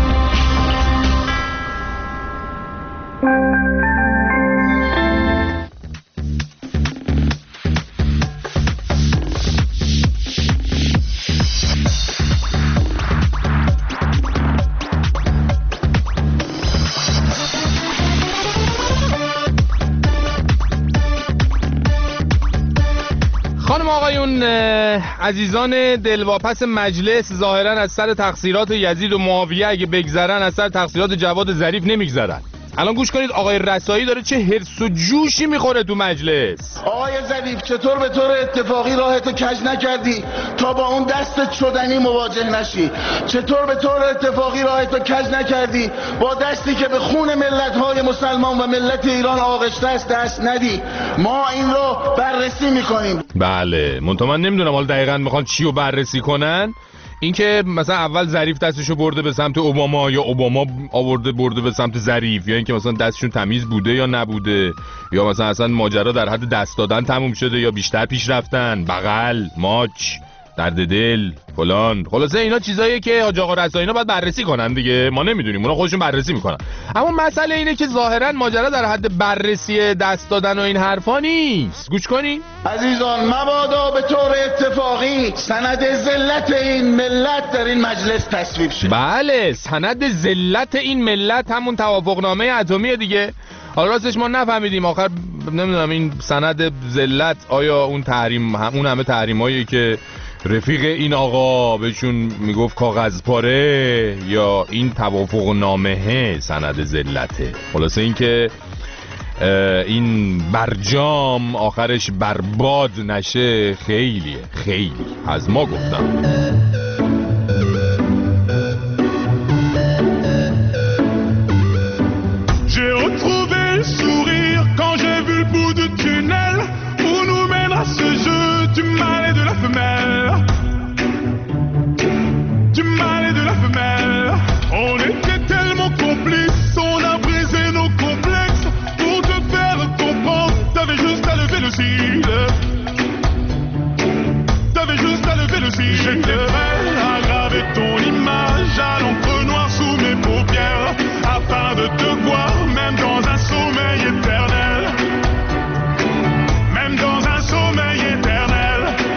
عزیزان دلواپس مجلس ظاهرا از سر تقصیرات یزید و معاویه اگه بگذرن از سر تقصیرات جواد ظریف نمیگذرن. الان گوش کنید، آقای رسایی داره چه هرس و جوشی میخوره تو مجلس. آقای ظریف، چطور به طور اتفاقی راهتو کج نکردی تا با اون دست شدنی مواجه نشی؟ چطور به طور اتفاقی راهتو کج نکردی با دستی که به خون ملت‌های مسلمان و ملت ایران آغشته است دست ندی؟ ما این رو بررسی میکنیم. بله، منتها من نمیدونم حالا دقیقاً میخوان چی رو بررسی کنن. این که مثلا اول ظریف دستشو برده به سمت اوباما یا اوباما آورده برده به سمت ظریف، یا اینکه مثلا دستشون تمیز بوده یا نبوده، یا مثلا اصلا ماجرا در حد دست دادن تموم شده یا بیشتر پیش رفتن، بغل، ماچ، درد دل، فلان. خلاصه اینا چیزاییه که حاج آقا رسایی اینا باید بررسی کنن دیگه، ما نمیدونیم، اونا خودشون بررسی میکنن. اما مسئله اینه که ظاهرا ماجرا در حد بررسی دست دادن و این حرفا نیست. گوش کنین عزیزان، مبادا به طور اتفاقی سند ذلت این ملت در این مجلس تصویب شه. بله، سند ذلت این ملت همون توافقنامه اتمی دیگه. حالا راستش ما نفهمیدیم آخر، نمیدونم این سند ذلت آیا اون تحریم هم اون همه تحریمایی که رفیق این آقا بهشون میگفت کاغذ پاره، یا این توافق نامه سند ذلته. خلاصه این که این برجام آخرش برباد نشه خیلیه، خیلی از ما گفتم. J'ai retrouvé le sourire quand j'ai vu le bout du tunnel où nous mènera ce jeu du mâle et de la femelle. Du mâle et de la femelle. On était tellement complices, on a brisé nos complexes pour te faire comprendre. T'avais juste à lever le cil. T'avais juste à lever le cil. J'étais prêt à graver ton image à l'encre noire sous mes paupières afin de te voir même dans un sommeil éternel. Même dans un sommeil éternel.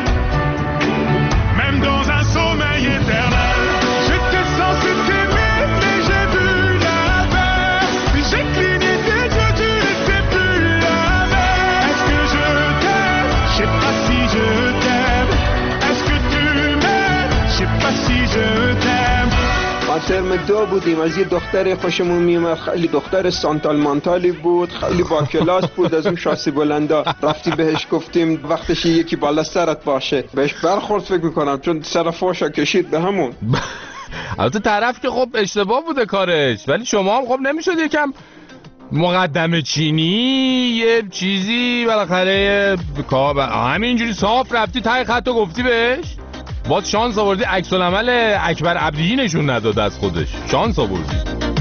Même dans un sommeil éternel. J'étais censé t'aimer mais j'ai vu l'inverse. J'ai cligné des yeux, tu n'étais plus la même. Est-ce que je t'aime? Je sais pas si je t'aime. Est-ce que tu m'aimes? Je sais pas si je t'aime. ما ترم دو بودیم، از یه دختر خوشمون میومد، خیلی دختر سانتال مانتالی بود، خیلی با کلاس بود، از اون شاسی بلندا. رفتی بهش گفتیم وقتش یکی بالا سرت باشه، بهش برخورد فکر میکنم چون سر فوشا کشید به همون. البته طرف که خب اشتباه بوده کارش، ولی شما هم خب نمیشد یکم مقدمه چینی یه چیزی بالاخره همینجوری صاف رفتی تای خط و گفتی بهش؟ باز شانس آوردی عکس العمل اکبر عبدی نشون نداد از خودش. شانس آوردی.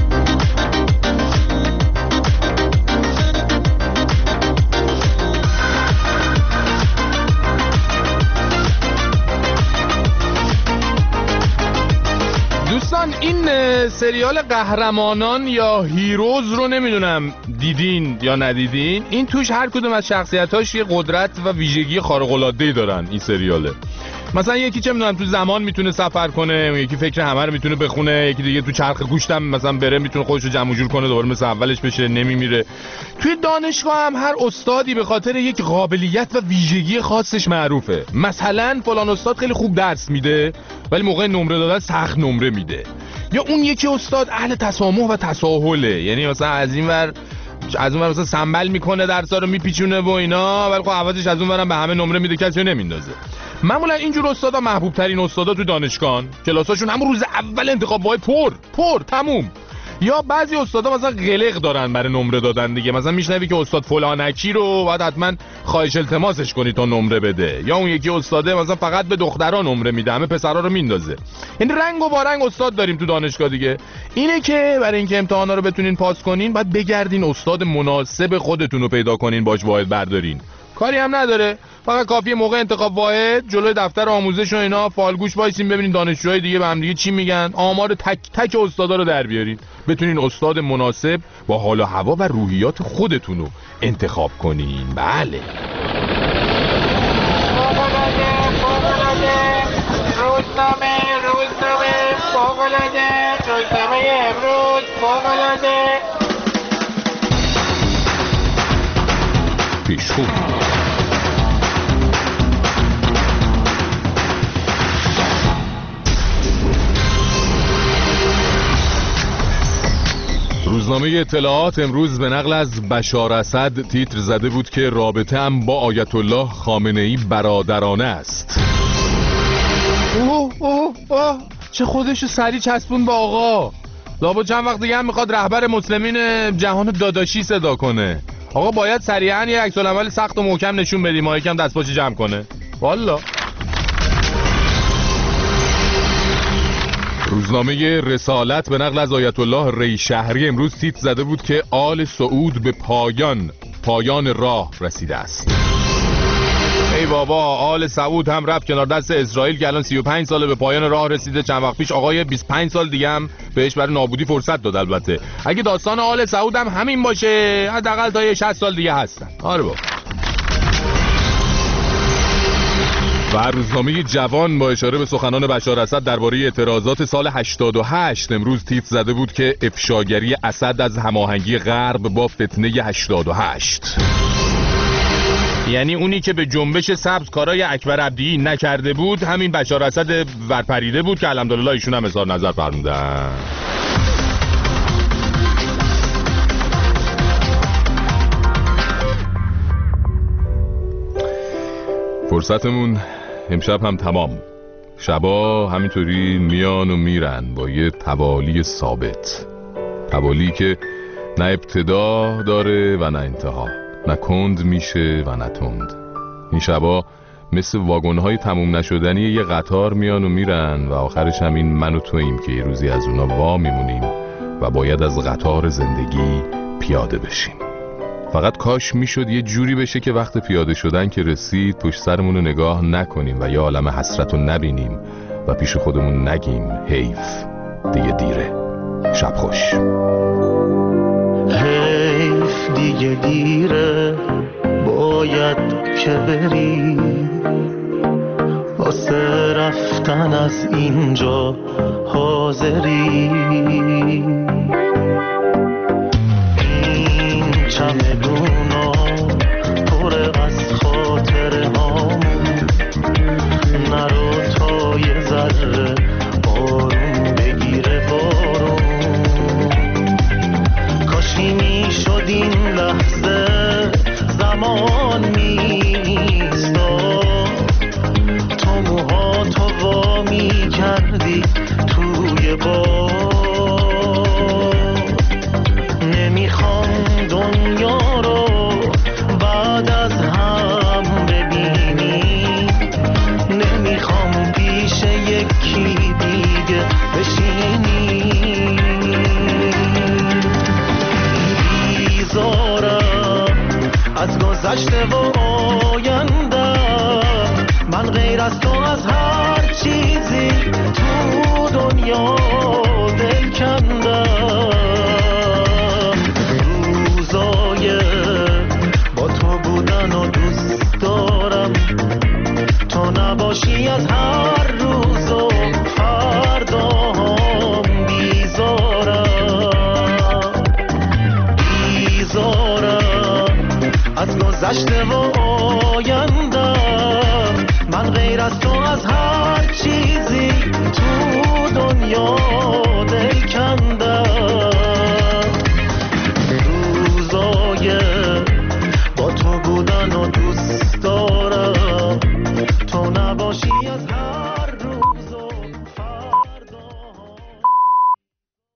دوستان این سریال قهرمانان یا هیروز رو نمیدونم دیدین یا ندیدین. این توش هر کدوم از شخصیتاش یه قدرت و ویژگی خارق‌العاده‌ای دارن. این سریاله مثلا یکی چه میدونم تو زمان میتونه سفر کنه، یکی فکر همه رو میتونه بخونه، یکی دیگه تو چرخ گوشتم مثلا بره میتونه خودش رو جمع و جور کنه دوباره مثل اولش بشه نمیمیره. توی دانشگاه هم هر استادی به خاطر یک قابلیت و ویژگی خاصش معروفه. مثلا فلان استاد خیلی خوب درس میده ولی موقع نمره دادن سخت نمره میده، یا اون یکی استاد اهل تسامح و تساهله، یعنی مثلا از این ور از اون ور مثلا سنبل میکنه درسا رو میپیچونه و اینا، ولی خب عوضش از اون ورم به همه نمره میده کسی رو نمیندازه. معمولا اینجور استادا محبوب ترین استادا تو دانشگاهن، کلاساشون همون روز اول انتخاب وای پر پر تموم. یا بعضی استادا مثلا قلق دارن برای نمره دادن دیگه، مثلا میشنوی که استاد فلانکی رو باید حتما خواهش التماسش کنی تا نمره بده، یا اون یکی استاده مثلا فقط به دخترها نمره میده همه پسرها رو میندازه. یعنی رنگ و بارنگ استاد داریم تو دانشگاه دیگه. اینه که برای اینکه امتحانا رو بتونین پاس کنین باید بگردین استاد مناسب خودتون رو پیدا کنین باش واحد بردارین. کاری هم نداره، فقط کافیه موقع انتخاب واحد جلوی دفتر آموزش و اینا فالگوش وایسین ببینین دانشجوهای دیگه به هم دیگه چی میگن، آمار تک تک استادا رو در بیارین، بتونین استاد مناسب با حال و هوا و روحیات خودتون رو انتخاب کنین. بله روزنامه روزنامه فوق‌العاده روزنامه امروز فوق‌العاده پیشخوب روزنامه اطلاعات امروز به نقل از بشار اسد تیتر زده بود که رابطه هم با آیت الله خامنه ای برادرانه است. اوه اوه اوه چه خودشو سری چسبون با آقا. لابد چند وقت دیگه هم میخواد رهبر مسلمین جهان داداشی صدا کنه. آقا باید سریعا یه عکس العمل سخت و محکم نشون بدیم ما یکم دست پاچه جمع کنه. والا روزنامه رسالت به نقل از آیت الله ری شهری امروز تیتر زده بود که آل سعود به پایان پایان راه رسیده است. ای بابا آل سعود هم رفت کنار دست اسرائیل که الان سی و پنج ساله به پایان راه رسیده. چند وقت پیش آقای بیست و پنج سال دیگه هم بهش برای نابودی فرصت داد. البته اگه داستان آل سعود هم همین باشه حداقل تا شصت سال دیگه هستن. آره بابا. و روزنامه جوان با اشاره به سخنان بشار اسد درباره اعتراضات سال هشتاد و هشت امروز تیتر زده بود که افشاگری اسد از هماهنگی غرب با فتنه هشتاد و هشت. یعنی اونی که به جنبش سبز کارای اکبر عبدی نکرده بود همین بشار اسد ورپریده بود که الحمدلله ایشون هم اظهار نظر فرمودن. فرصتمون امشب هم تمام. شبا همینطوری میان و میرن با یه توالی ثابت، توالی که نه ابتدا داره و نه انتها، نه کند میشه و نه تند. این شبا مثل واگن‌های تموم نشدنی یه قطار میان و میرن و آخرش هم این من و توییم که یه روزی از اونا وا میمونیم و باید از قطار زندگی پیاده بشیم. فقط کاش میشد یه جوری بشه که وقت پیاده شدن که رسید پشت سرمون رو نگاه نکنیم و یه عالم حسرت رو نبینیم و پیش خودمون نگیم حیف دیگه دیره. شب خوش. حیف دیگه دیره باید که بری واسه رفتن از اینجا حاضری. این چمدونا پر از خاطره هامون، نرو تا یه ذره آروم بگیره بارون. کاشکی میشد این لحظه زمان میستاد، تو موها تو وا میکردی توی باد. گذشته و آینده، من غیر از تو از هر چیزی تو دنیا دل کنده. روزای با تو بودن و دوست دارم، تو نباشی از هر